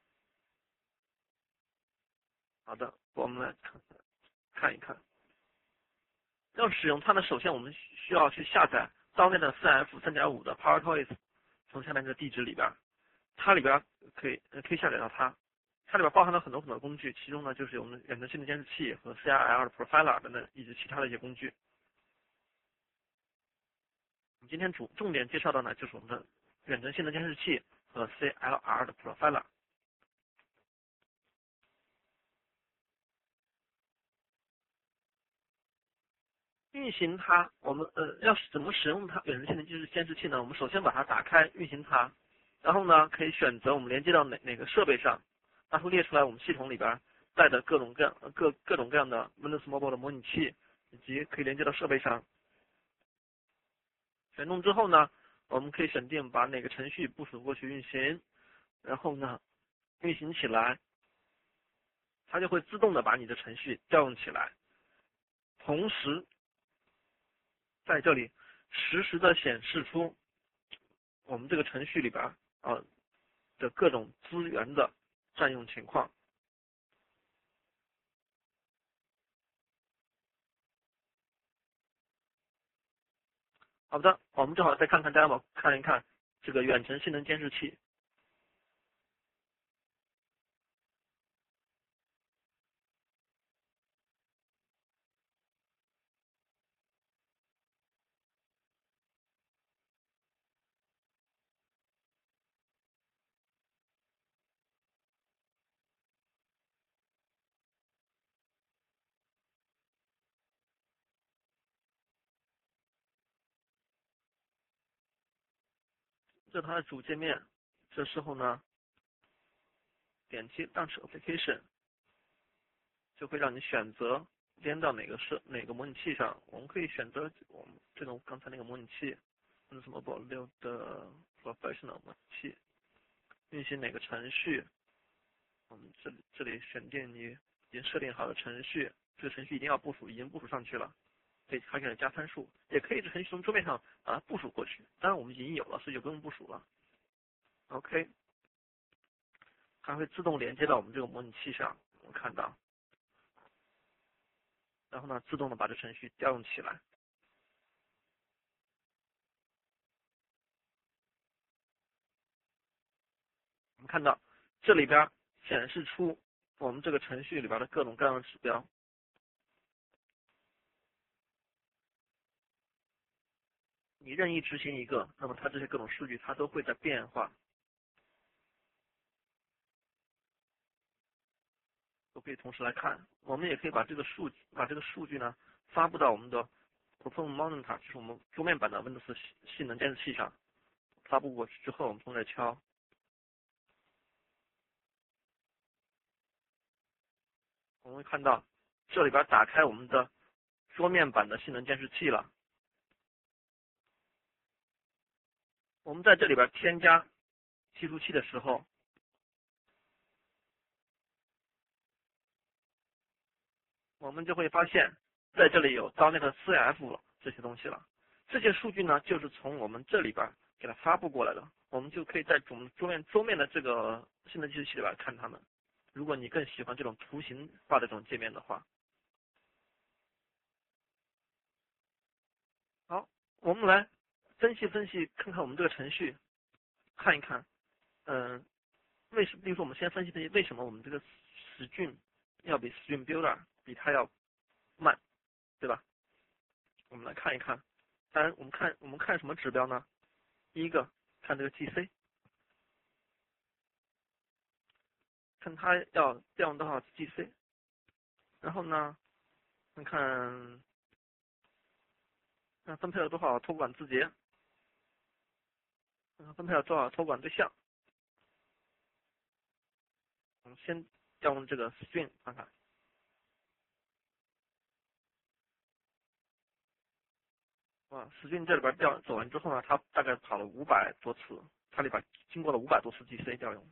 好的，我们来看看一看。要使用它呢，首先我们需要去下载 .NET 的 四 F 三点五 的 PowerToys， 从下面这个地址里边，它里边可以可以下载到它。它里边包含了很多很多工具，其中呢就是我们远程性能监视器和 C R L 的 Profiler 等等，以及其他的一些工具。我们今天主重点介绍的呢就是我们的远程性能监视器和 C L R 的 Profiler。运行它，我们呃要怎么使用它远程性能监视监视器呢？我们首先把它打开，运行它，然后呢可以选择我们连接到哪哪个设备上，它会列出来我们系统里边带的各种各样各各种各样的 Windows Mobile 的模拟器，以及可以连接到设备上。选中之后呢，我们可以选定把哪个程序部署过去运行，然后呢运行起来，它就会自动的把你的程序调用起来，同时在这里实时的显示出我们这个程序里边啊的各种资源的占用情况。好的，我们正好再看看 demo， 看一看这个远程性能监视器。这是它的主界面，这时候呢点击 Launch Application， 就会让你选择连到哪个是哪个模拟器上。我们可以选择我们这种刚才那个模拟器 Windows Mobile 六的 Professional 模拟器，运行哪个程序，我们这里这里选定你已经设定好的程序，这个程序一定要部署，已经部署上去了，可以还可以加参数，也可以这程序从桌面上啊部署过去。当然我们已经有了，所以就不用部署了。OK。 它会自动连接到我们这个模拟器上，我们看到，然后呢，自动的把这程序调用起来。我们看到这里边显示出我们这个程序里边的各种各样的指标。你任意执行一个，那么它这些各种数据它都会在变化，都可以同时来看。我们也可以把这个数把这个数据呢发布到我们的 Performance Monitor， 就是我们桌面版的 Windows 性能监视器上。发布过去之后，我们从这敲，我们会看到这里边打开我们的桌面版的性能监视器了。我们在这里边添加计数器的时候，我们就会发现在这里有 .NET C F 这些东西了。这些数据呢，就是从我们这里边给它发布过来的，我们就可以在我们桌面桌面的这个性能计数器里边看它们。如果你更喜欢这种图形化的这种界面的话，好，我们来分析分析，看看我们这个程序，看一看，嗯，为什么？比如说，我们先分析分析为什么我们这个 Stream 要比 Stream Builder 比它要慢，对吧？我们来看一看。当然，我们看我们看什么指标呢？第一个看这个 G C， 看它要调用多少 G C， 然后呢，看看分配了多少托管字节，分配了多少托管对象。我们先调用这个 Stream 看看。啊 ，Stream 这里边调走完之后呢，它大概跑了五百多次，它里边经过了五百多次 G C 调用。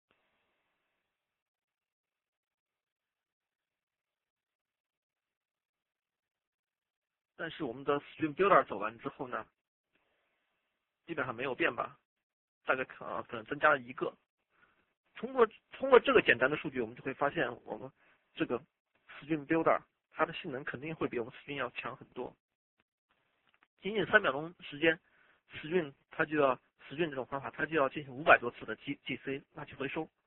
但是我们的 Stream Builder 走完之后呢，基本上没有变吧，大概可能可能增加了一个。通过通过这个简单的数据，我们就会发现我们这个 Stream Builder 它的性能肯定会比我们 Stream 要强很多。仅仅三秒钟时间 ，Stream 它就要 Stream 这种方法，它就要进行五百多次的 G G C 垃圾回收，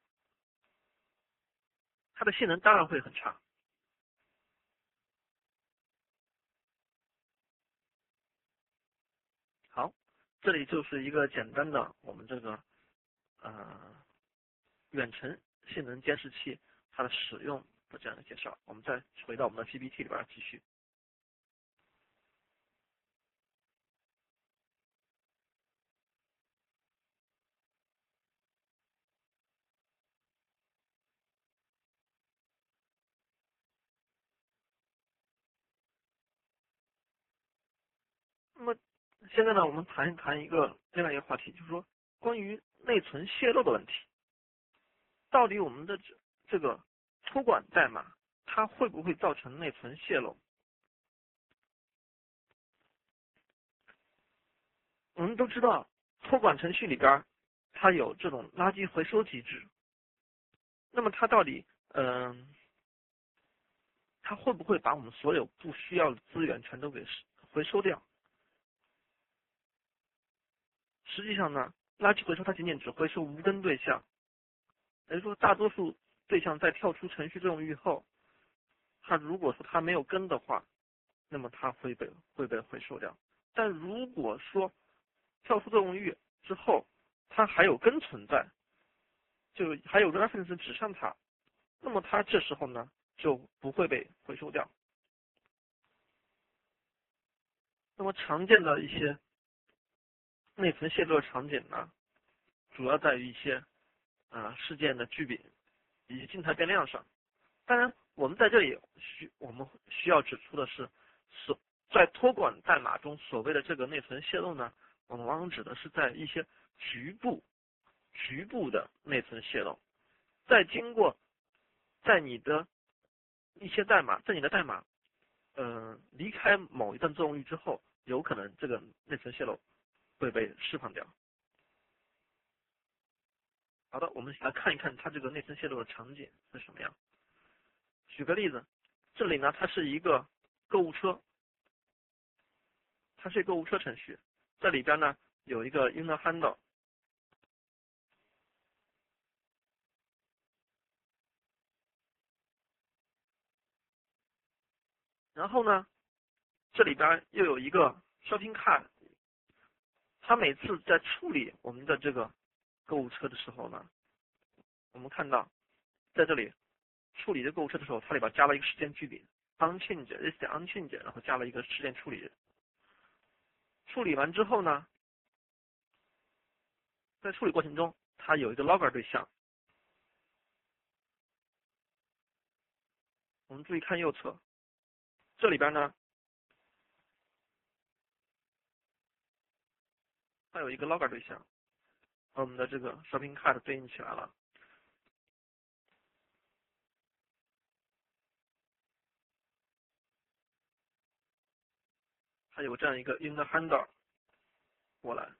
它的性能当然会很差。好，这里就是一个简单的我们这个呃远程性能监视器它的使用的这样的介绍。我们再回到我们的 P P T 里边继续。那么现在呢，我们谈一谈一个另外一个话题，就是说关于内存泄露的问题。到底我们的这这个托管代码它会不会造成内存泄露？我们都知道托管程序里边它有这种垃圾回收机制，那么它到底嗯、呃，它会不会把我们所有不需要的资源全都给回收掉？实际上呢，垃圾回收它仅仅只回收无根对象，也就是说大多数对象在跳出程序作用域后，它如果说它没有根的话，那么它会被会被回收掉。但如果说跳出作用域之后，它还有根存在，就还有 reference 指向它，那么它这时候呢就不会被回收掉。那么常见的一些内存泄露的场景呢，主要在于一些啊、呃、事件的聚变以及静态变量上。当然，我们在这里需我们需要指出的是，所在托管代码中所谓的这个内存泄露呢，我们往往指的是在一些局部局部的内存泄露，在经过在你的一些代码在你的代码呃离开某一段作用域之后，有可能这个内存泄露会被释放掉。 好的，我们来看一看它这个内存泄露的场景是什么样。举个例子，这里呢它是一个购物车，它是一个购物车程序，这里边呢有一个 inner handle， 然后呢这里边又有一个 shopping cart， 它每次在处理我们的这个购物车的时候呢，我们看到在这里处理这购物车的时候，它里边加了一个时间距离 unchange is unchange， 然后加了一个时间处理。处理完之后呢，在处理过程中，它有一个 logger 对象。我们注意看右侧，这里边呢，它有一个 logger 对象，和我们的这个 shopping cart 对应起来了。它有这样一个 inner handle 过来。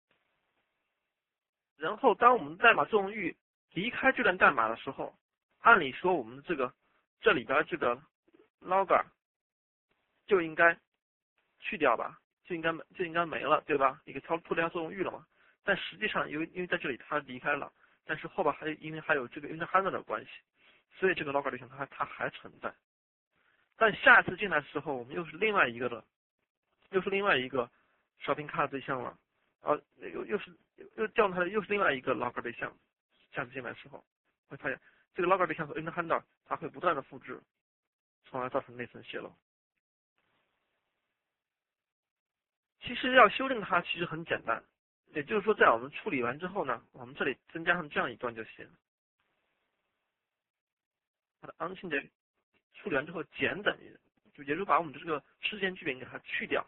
然后当我们代码作用域离开这段代码的时候，按理说我们这个这里边这个 logger 就应该去掉吧，就应该就应该没了，对吧？一个超脱离它作用域了嘛。但实际上，因为因为在这里它离开了，但是后边还因为还有这个 inner handle 的关系，所以这个 logger 对象它它还存在。但下一次进来的时候，我们又是另外一个的，又是另外一个 shopping cart 对象了，啊，又又是又调用它的又是另外一个 logger 对象。下次进来的时候，会发现这个 logger 对象和 inner handle 它会不断的复制，从而造成内存泄露。其实要修正它其实很简单，也就是说在我们处理完之后呢，我们这里增加上这样一段就行。把它 unchange 处理完之后减等于，就也就是把我们的这个时间距离给它去掉。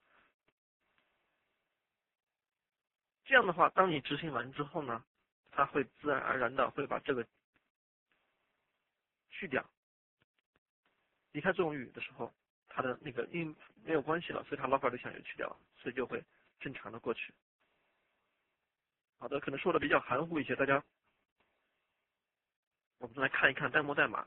这样的话，当你执行完之后呢，它会自然而然的会把这个去掉。离开作用域的时候，它的那个因为没有关系了，所以它 logger 对象也去掉了，所以就会正常的过去。好的，可能说的比较含糊一些，大家我们来看一看 demo 代码。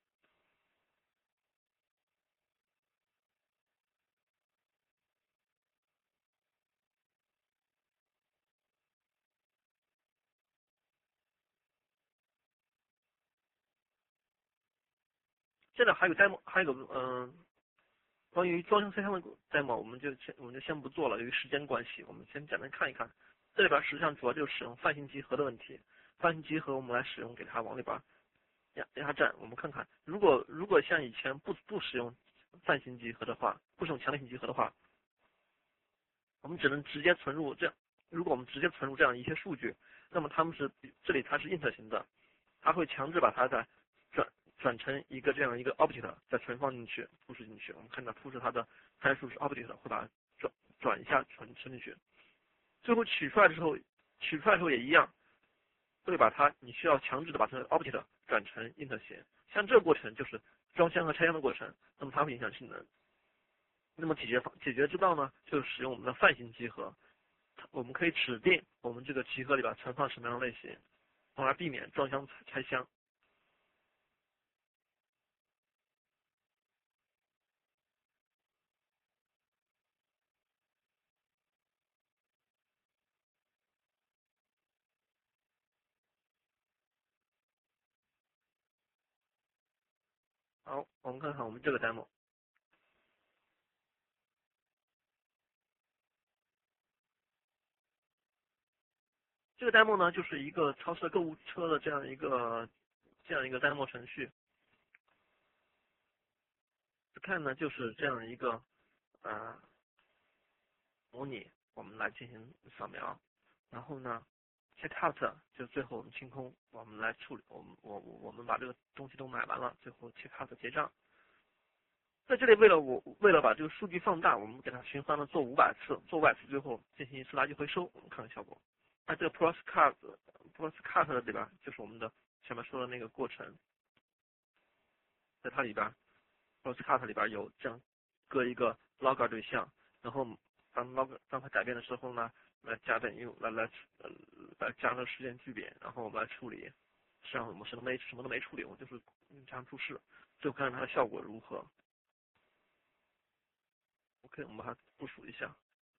现在还有 demo， 还有个嗯、呃，关于装修拆箱的 demo， 我们就先我们就先不做了，由于时间关系，我们先简单看一看。这里边实际上主要就是使用泛性集合的问题。泛性集合我们来使用，给它往里边压压站。我们看看，如果如果像以前不不使用泛性集合的话，不使用强烈性集合的话，我们只能直接存入这样。如果我们直接存入这样一些数据，那么它们是这里它是 int 型的，它会强制把它在转转成一个这样一个 object 再存放进去，push 进去。我们看到 push 它的参数是 object， 会把它转转一下存存进去。最后取出来的时候，取出来的时候也一样，会把它你需要强制的把它的 object 转成 int 型。像这个过程就是装箱和拆箱的过程，那么它会影响性能。那么解决方解决之道呢，就是使用我们的泛性集合，我们可以指定我们这个集合里边存放什么样的类型，从而避免装箱拆箱。好，我们看看我们这个 demo。这个 demo 呢，就是一个超市购物车的这样一个这样一个 demo 程序。看呢就是这样一个呃模拟，我们来进行扫描，然后呢 check out 就最后我们清空，我们来处理，我们我我们把这个东西都买完了，最后 check out 结账。在这里为了我为了把这个数据放大，我们给它循环的做五百次，做五百次最后进行一次垃圾回收，我们看看效果。那这个 process cut process cut 里边就是我们的前面说的那个过程，在它里边 process cut 里边有这样各一个 logger 对象，然后当 logger 当它改变的时候呢， 来加等于来来呃来加个时间句点，然后我们来处理。实际上我们什么没什么都没处理，我就是加上注释，最后看看它的效果如何。OK， 我们把它部署一下。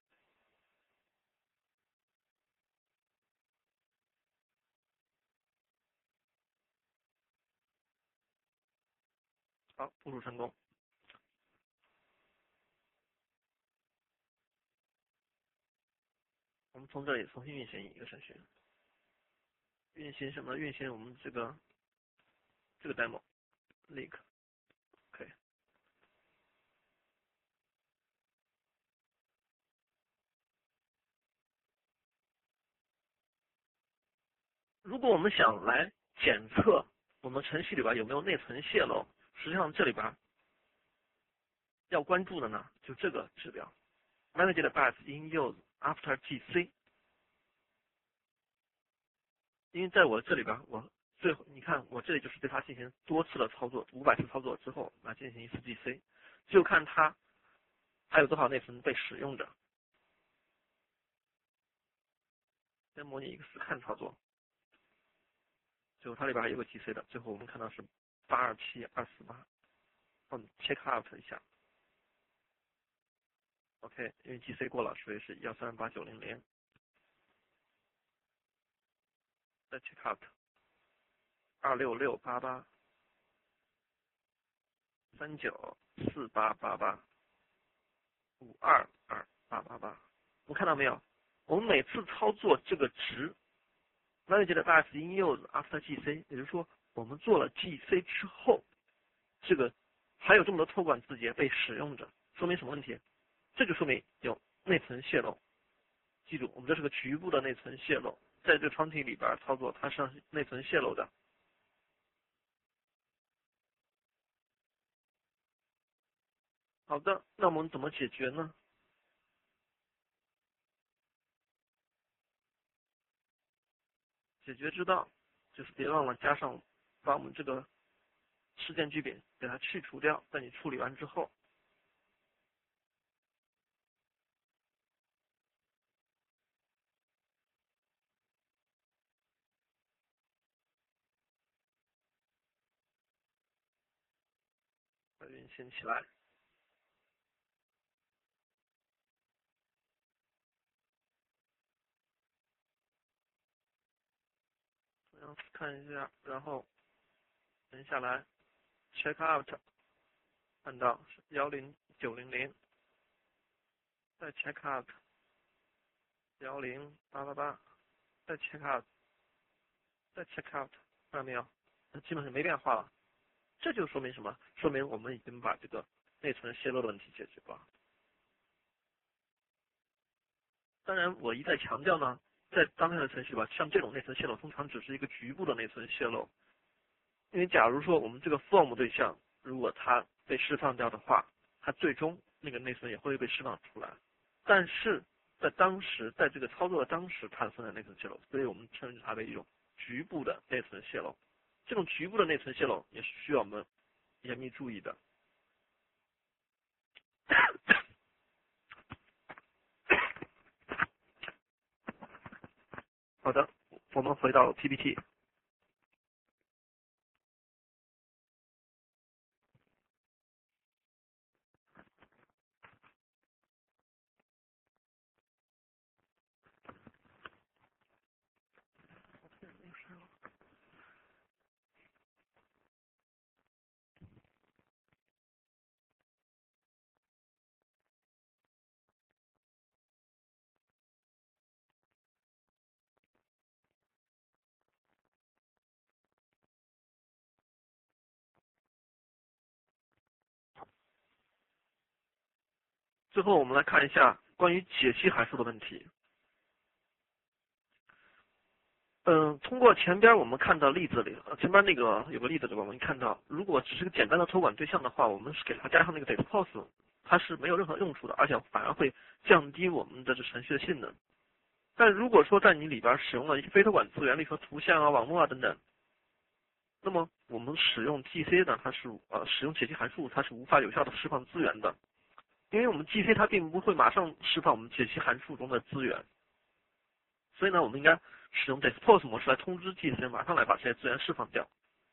好，部署成功。我们从这里重新运行一个程序，运行什么？运行我们这个这个 demo link。OK。如果我们想来检测我们程序里边有没有内存泄露，实际上这里边要关注的呢，就这个指标 managed bytes in use after G C。因为在我这里边，我最后你看我这里就是对它进行多次的操作，五百次操作之后来进行一次 G C， 就看它还有多少内存被使用着。先模拟一个实看操作，最后它里边还有个 G C 的，最后我们看到是八二七二四八，我们 check out 一下。OK， 因为 G C 过了，所以是一三八九零零。再 check out 二六六八八三九四八八八五二二八八八，我们看到没有？我们每次操作这个值 managed bytes in use after G C， 也就是说我们做了 G C 之后，这个还有这么多托管字节被使用着，说明什么问题？这就说明有内存泄露。记住，我们这是个局部的内存泄露，在这个窗体里边操作，它是内存泄露的。好的，那我们怎么解决呢？解决之道就是别忘了加上把我们这个事件句点给它去除掉，在你处理完之后，把运行起来。然后看一下，然后等下来 check out， 看到是一零九零零，再 check out 一零八八八，再 check out， 再 check out， 看到没有？那基本上没变化了。这就说明什么？说明我们已经把这个内存泄露的问题解决了。当然，我一再强调呢，在当前的程序吧，像这种内存泄露通常只是一个局部的内存泄露。因为假如说我们这个 form 对象如果它被释放掉的话，它最终那个内存也会被释放出来。但是在当时，在这个操作的当时产生的内存泄露，所以我们称之它为一种局部的内存泄露。这种局部的内存泄露也是需要我们严密注意的。好的，我们回到 P P T。最后我们来看一下关于解析函数的问题。嗯，通过前边我们看到例子里，呃，前边那个有个例子对吧？我们看到，如果只是个简单的托管对象的话，我们是给它加上那个 datapos， 它是没有任何用处的，而且反而会降低我们的这程序的性能。但如果说在你里边使用了一些非托管资源，例如图像啊、网络啊等等，那么我们使用 G C 呢，它是呃使用解析函数，它是无法有效的释放资源的，因为我们 G C 它并不会马上释放我们解析函数中的资源。 所以呢，我们应该使用 dispose 模式来通知 G C 马上来把这些资源释放掉。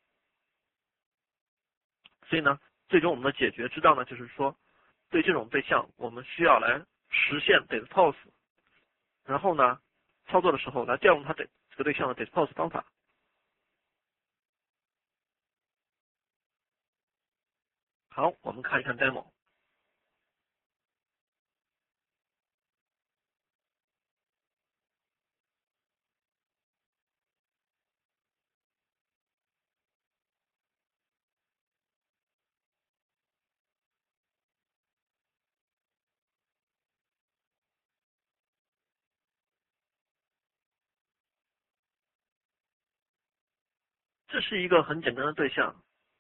所以呢，最终我们的解决之道呢，就是说，对这种对象，我们需要来实现 dispose， 然后呢，操作的时候来调用它的这个对象的 dispose 方法。好，我们看一看 demo。这是一个很简单的对象，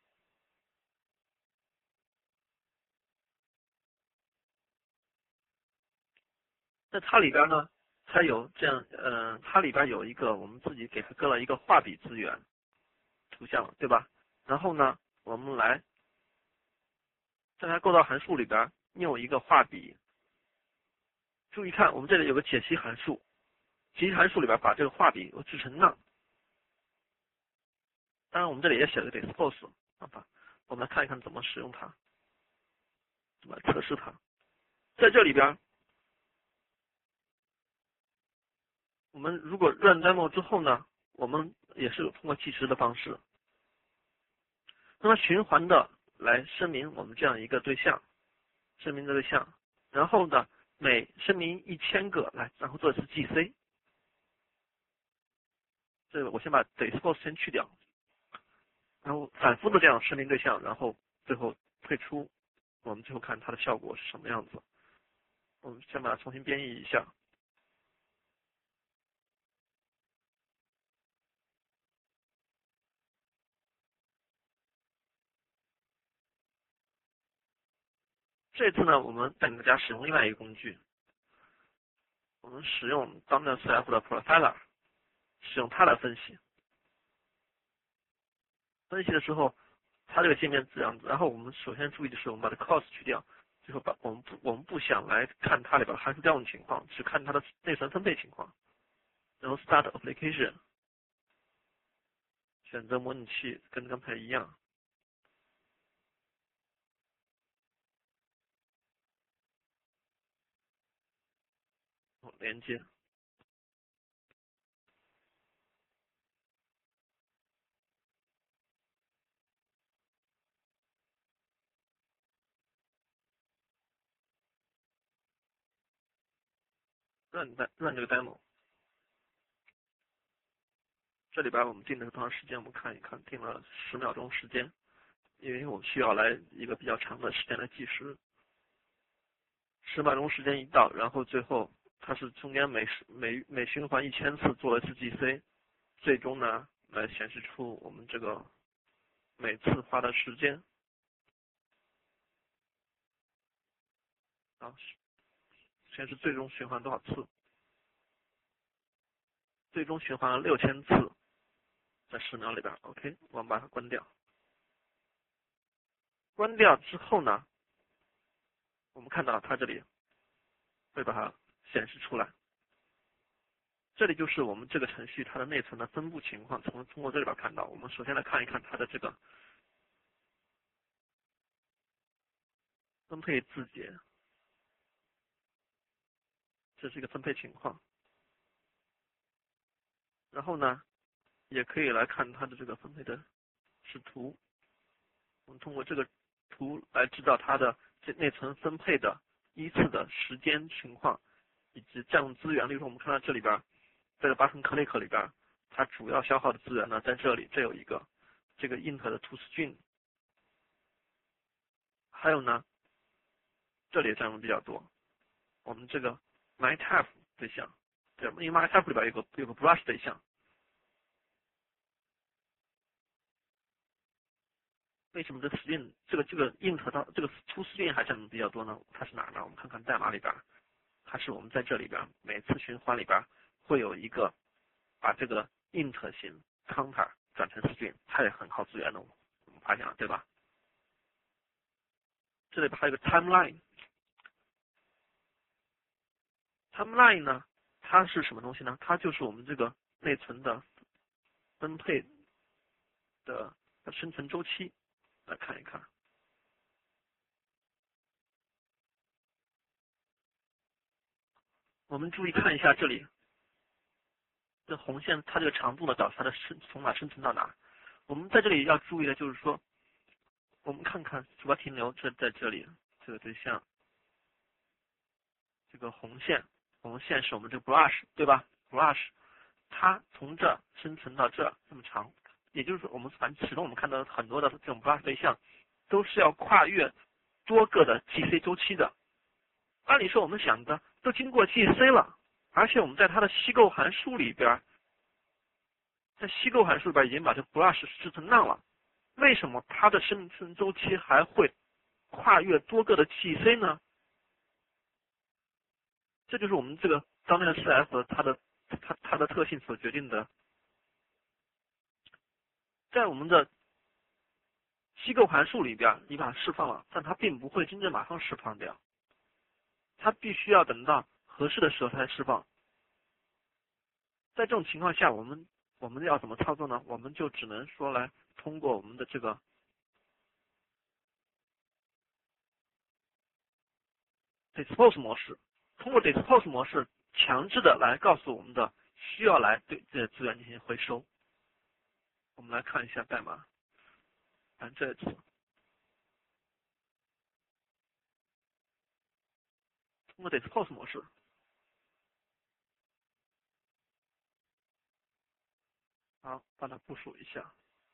在它里边呢，它有这样，呃，它里边有一个我们自己给它搁了一个画笔资源图像，对吧？然后呢，我们来在它构造函数里边用一个画笔。注意看，我们这里有个解析函数，解析函数里边把这个画笔我制成 none。当然，我们这里也写了个 dispose， 好吧？我们来看一看怎么使用它，怎么测试它。在这里边，我们如果 run demo 之后呢，我们也是通过计时的方式，那么循环的来声明我们这样一个对象，声明的对象，然后呢，每声明一千个来，然后做一次 G C。这个我先把 dispose 先去掉，然后反复的这样声明对象，然后最后退出，我们最后看它的效果是什么样子。我们先把它重新编译一下。这次呢，我们带大家使用另外一个工具，我们使用 .NET 的 Profiler， 使用它来分析。分析的时候，它这个界面是这样子。然后我们首先注意的是，我们把它 cost 去掉，最后把我们不我们不想来看它里边函数调用情况，只看它的内存分配情况。然后 Start Application， 选择模拟器，跟刚才一样。连接。run run 这个 demo。这里边我们定的是多长时间？我们看一看，定了十秒钟时间，因为我们需要来一个比较长的时间来计时。十秒钟时间一到，然后最后它是中间每每每循环一千次做了一次 G C， 最终呢来显示出我们这个每次花的时间。啊，显示最终循环多少次？最终循环了六千次，在十秒里边。OK， 我们把它关掉。关掉之后呢，我们看到它这里会把它显示出来。这里就是我们这个程序它的内存的分布情况，从通过这里边看到。我们首先来看一看它的这个分配字节，这是一个分配情况。然后呢，也可以来看它的这个分配的视图。我们通过这个图来知道它的内存分配的依次的时间情况，以及占用资源。例如说，我们看到这里边，在这 button click 里边，它主要消耗的资源呢，在这里，这有一个这个 int 的 toString， 还有呢，这里占用比较多。我们这个 myType 对象，对，因为 myType 里边有个有个 brush 对象。为什么这 string 这个这个 int 它这个 toString 还占用比较多呢？它是哪呢？我们看看代码里边，它是我们在这里边每次循环里边会有一个把这个 int 型 counter 转成 string， 它也很耗资源的，我们发现了对吧？这里边还有个 timeline，timeline 呢， 它是什么东西呢？它就是我们这个内存的分配的生成周期，来看一看。我们注意看一下这里，这红线它这个长度呢，导致它的生从哪生成到哪。我们在这里要注意的就是说，我们看看主要停留这在这里这个对象，这个红线，红线是我们这个 brush 对吧 ？brush 它从这生成到这这么长，也就是说我们反正始终我们看到很多的这种 brush 对象都是要跨越多个的 G C 周期的。按理说我们想的都经过 G C 了，而且我们在它的吸构函数里边，在吸构函数里边已经把这 brush 制成那了，为什么它的生成周期还会跨越多个的 G C 呢？这就是我们这个当面的 四 F 它的它它的特性所决定的。在我们的吸构函数里边，你把它释放了，但它并不会真正马上释放掉。它必须要等到合适的时候才释放。在这种情况下，我们我们要怎么操作呢？我们就只能说来通过我们的这个 dispose 模式，通过 dispose 模式强制的来告诉我们的需要来对这资源进行回收。我们来看一下代码，看这次通过 dispose 模式。好，把它部署一下。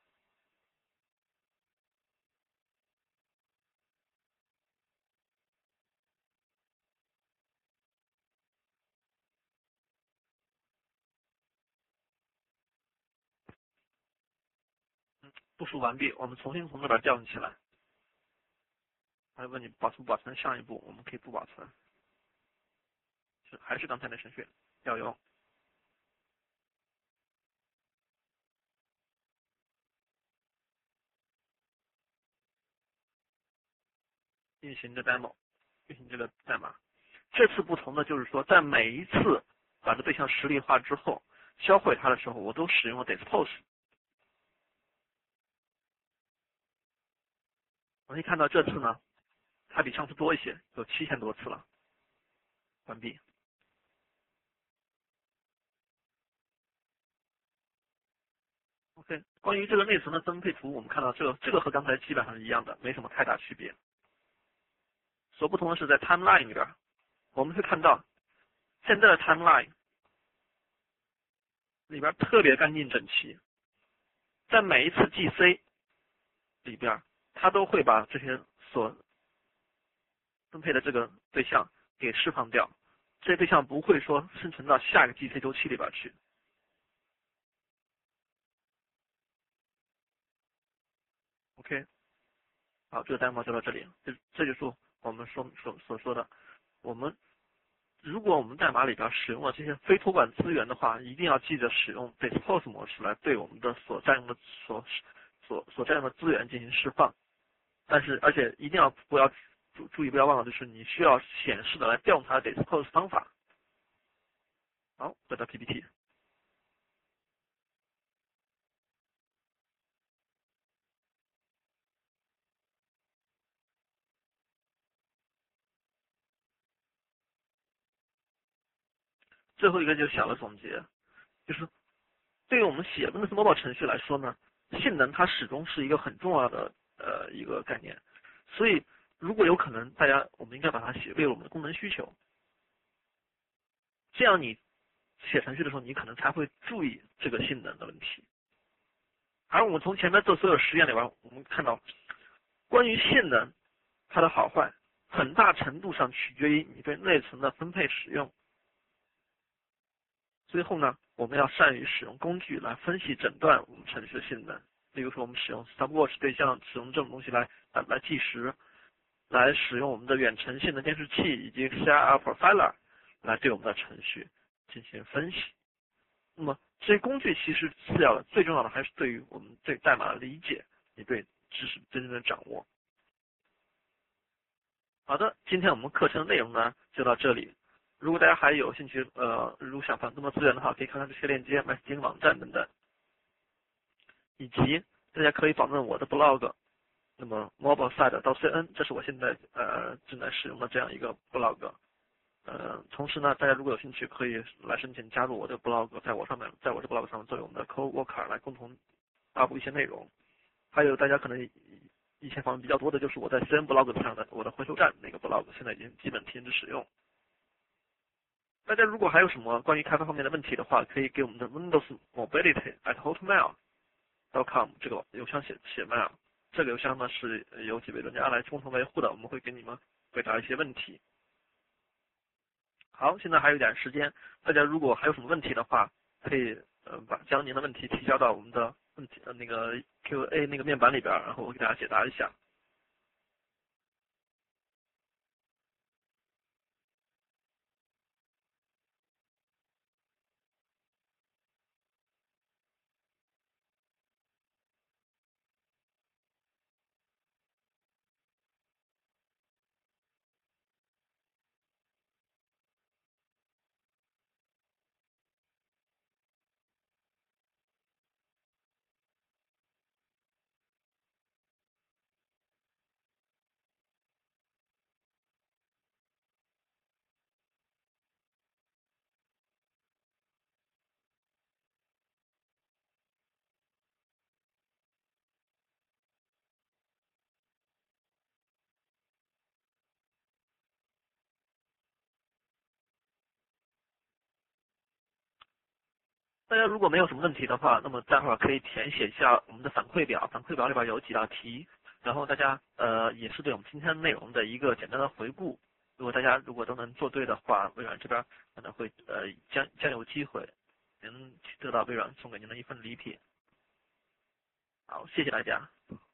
部署完毕，我们重新从那边调用起来。还问你保存不保存上一步，我们可以不保存，是还是刚才那程序调用。运行这 demo， 运行这个代码。这次不同的就是说，在每一次把这对象实例化之后，销毁它的时候，我都使用了 dispose。我可以看到这次呢，它比上次多一些，有七千多次了。关闭。OK， 关于这个内存的分配图，我们看到这个这个和刚才基本上是一样的，没什么太大区别。所不同的是在 timeline 里边，我们会看到现在的 timeline 里边特别干净整齐，在每一次 G C 里边，它都会把这些所分配的这个对象给释放掉，这些对象不会说生成到下一个 G C 周期里边去。OK， 好，这个 demo 就到这里，这这就是我们说所所说的，我们如果我们代码里边使用了这些非托管资源的话，一定要记得使用 dispose 模式来对我们的所占用的所所所占用的资源进行释放。但是而且一定要不要注注意不要忘了，就是你需要显示的来调用它的 dispose 方法。好，回到 P P T。最后一个就是小的总结，就是对于我们写 Windows Mobile 程序来说呢，性能它始终是一个很重要的呃一个概念，所以如果有可能，大家我们应该把它写为我们的功能需求，这样你写程序的时候，你可能才会注意这个性能的问题。而我们从前面做所有实验里边，我们看到关于性能它的好坏，很大程度上取决于你对内存的分配使用。最后呢，我们要善于使用工具来分析诊断我们程序的性能。例如说，我们使用 stopwatch 对象，使用这种东西来来来计时，来使用我们的远程性能监视器以及 C I R profiler 来对我们的程序进行分析。那么这些工具其实次要的，最重要的还是对于我们对代码的理解，你对知识真正的掌握。好的，今天我们课程的内容呢就到这里。 如果大家还有兴趣，呃，如果想访更多资源的话，可以看看这些链接、MySting 网站等等，以及大家可以访问我的 blog， 那么 mobile side 到 C N， 这是我现在呃正在使用的这样一个 blog。呃，同时呢，大家如果有兴趣，可以来申请加入我的 blog， 在我上面，在我的 blog 上面作为我们的 co-worker 来共同发布一些内容。还有大家可能以前访问比较多的就是我在 C N blog 上的我的回收站那个 blog， 现在已经基本停止使用。大家如果还有什么关于开发方面的问题的话，可以给我们的 Windows Mobility at Hotmail dot com 这个邮箱写写 mail。这个邮箱呢是由几位专家来共同维护的，我们会给你们回答一些问题。好，现在还有一点时间，大家如果还有什么问题的话，可以呃把将您的问题提交到我们的问题呃那个 Q A 那个面板里边，然后我给大家解答一下。大家如果没有什么问题的话，那么待会儿可以填写一下我们的反馈表，反馈表里边有几道题，然后大家呃也是对我们今天内容的一个简单的回顾。如果大家如果都能做对的话，微软这边可能会呃将将有机会能得到微软送给您的一份礼品。好，谢谢大家。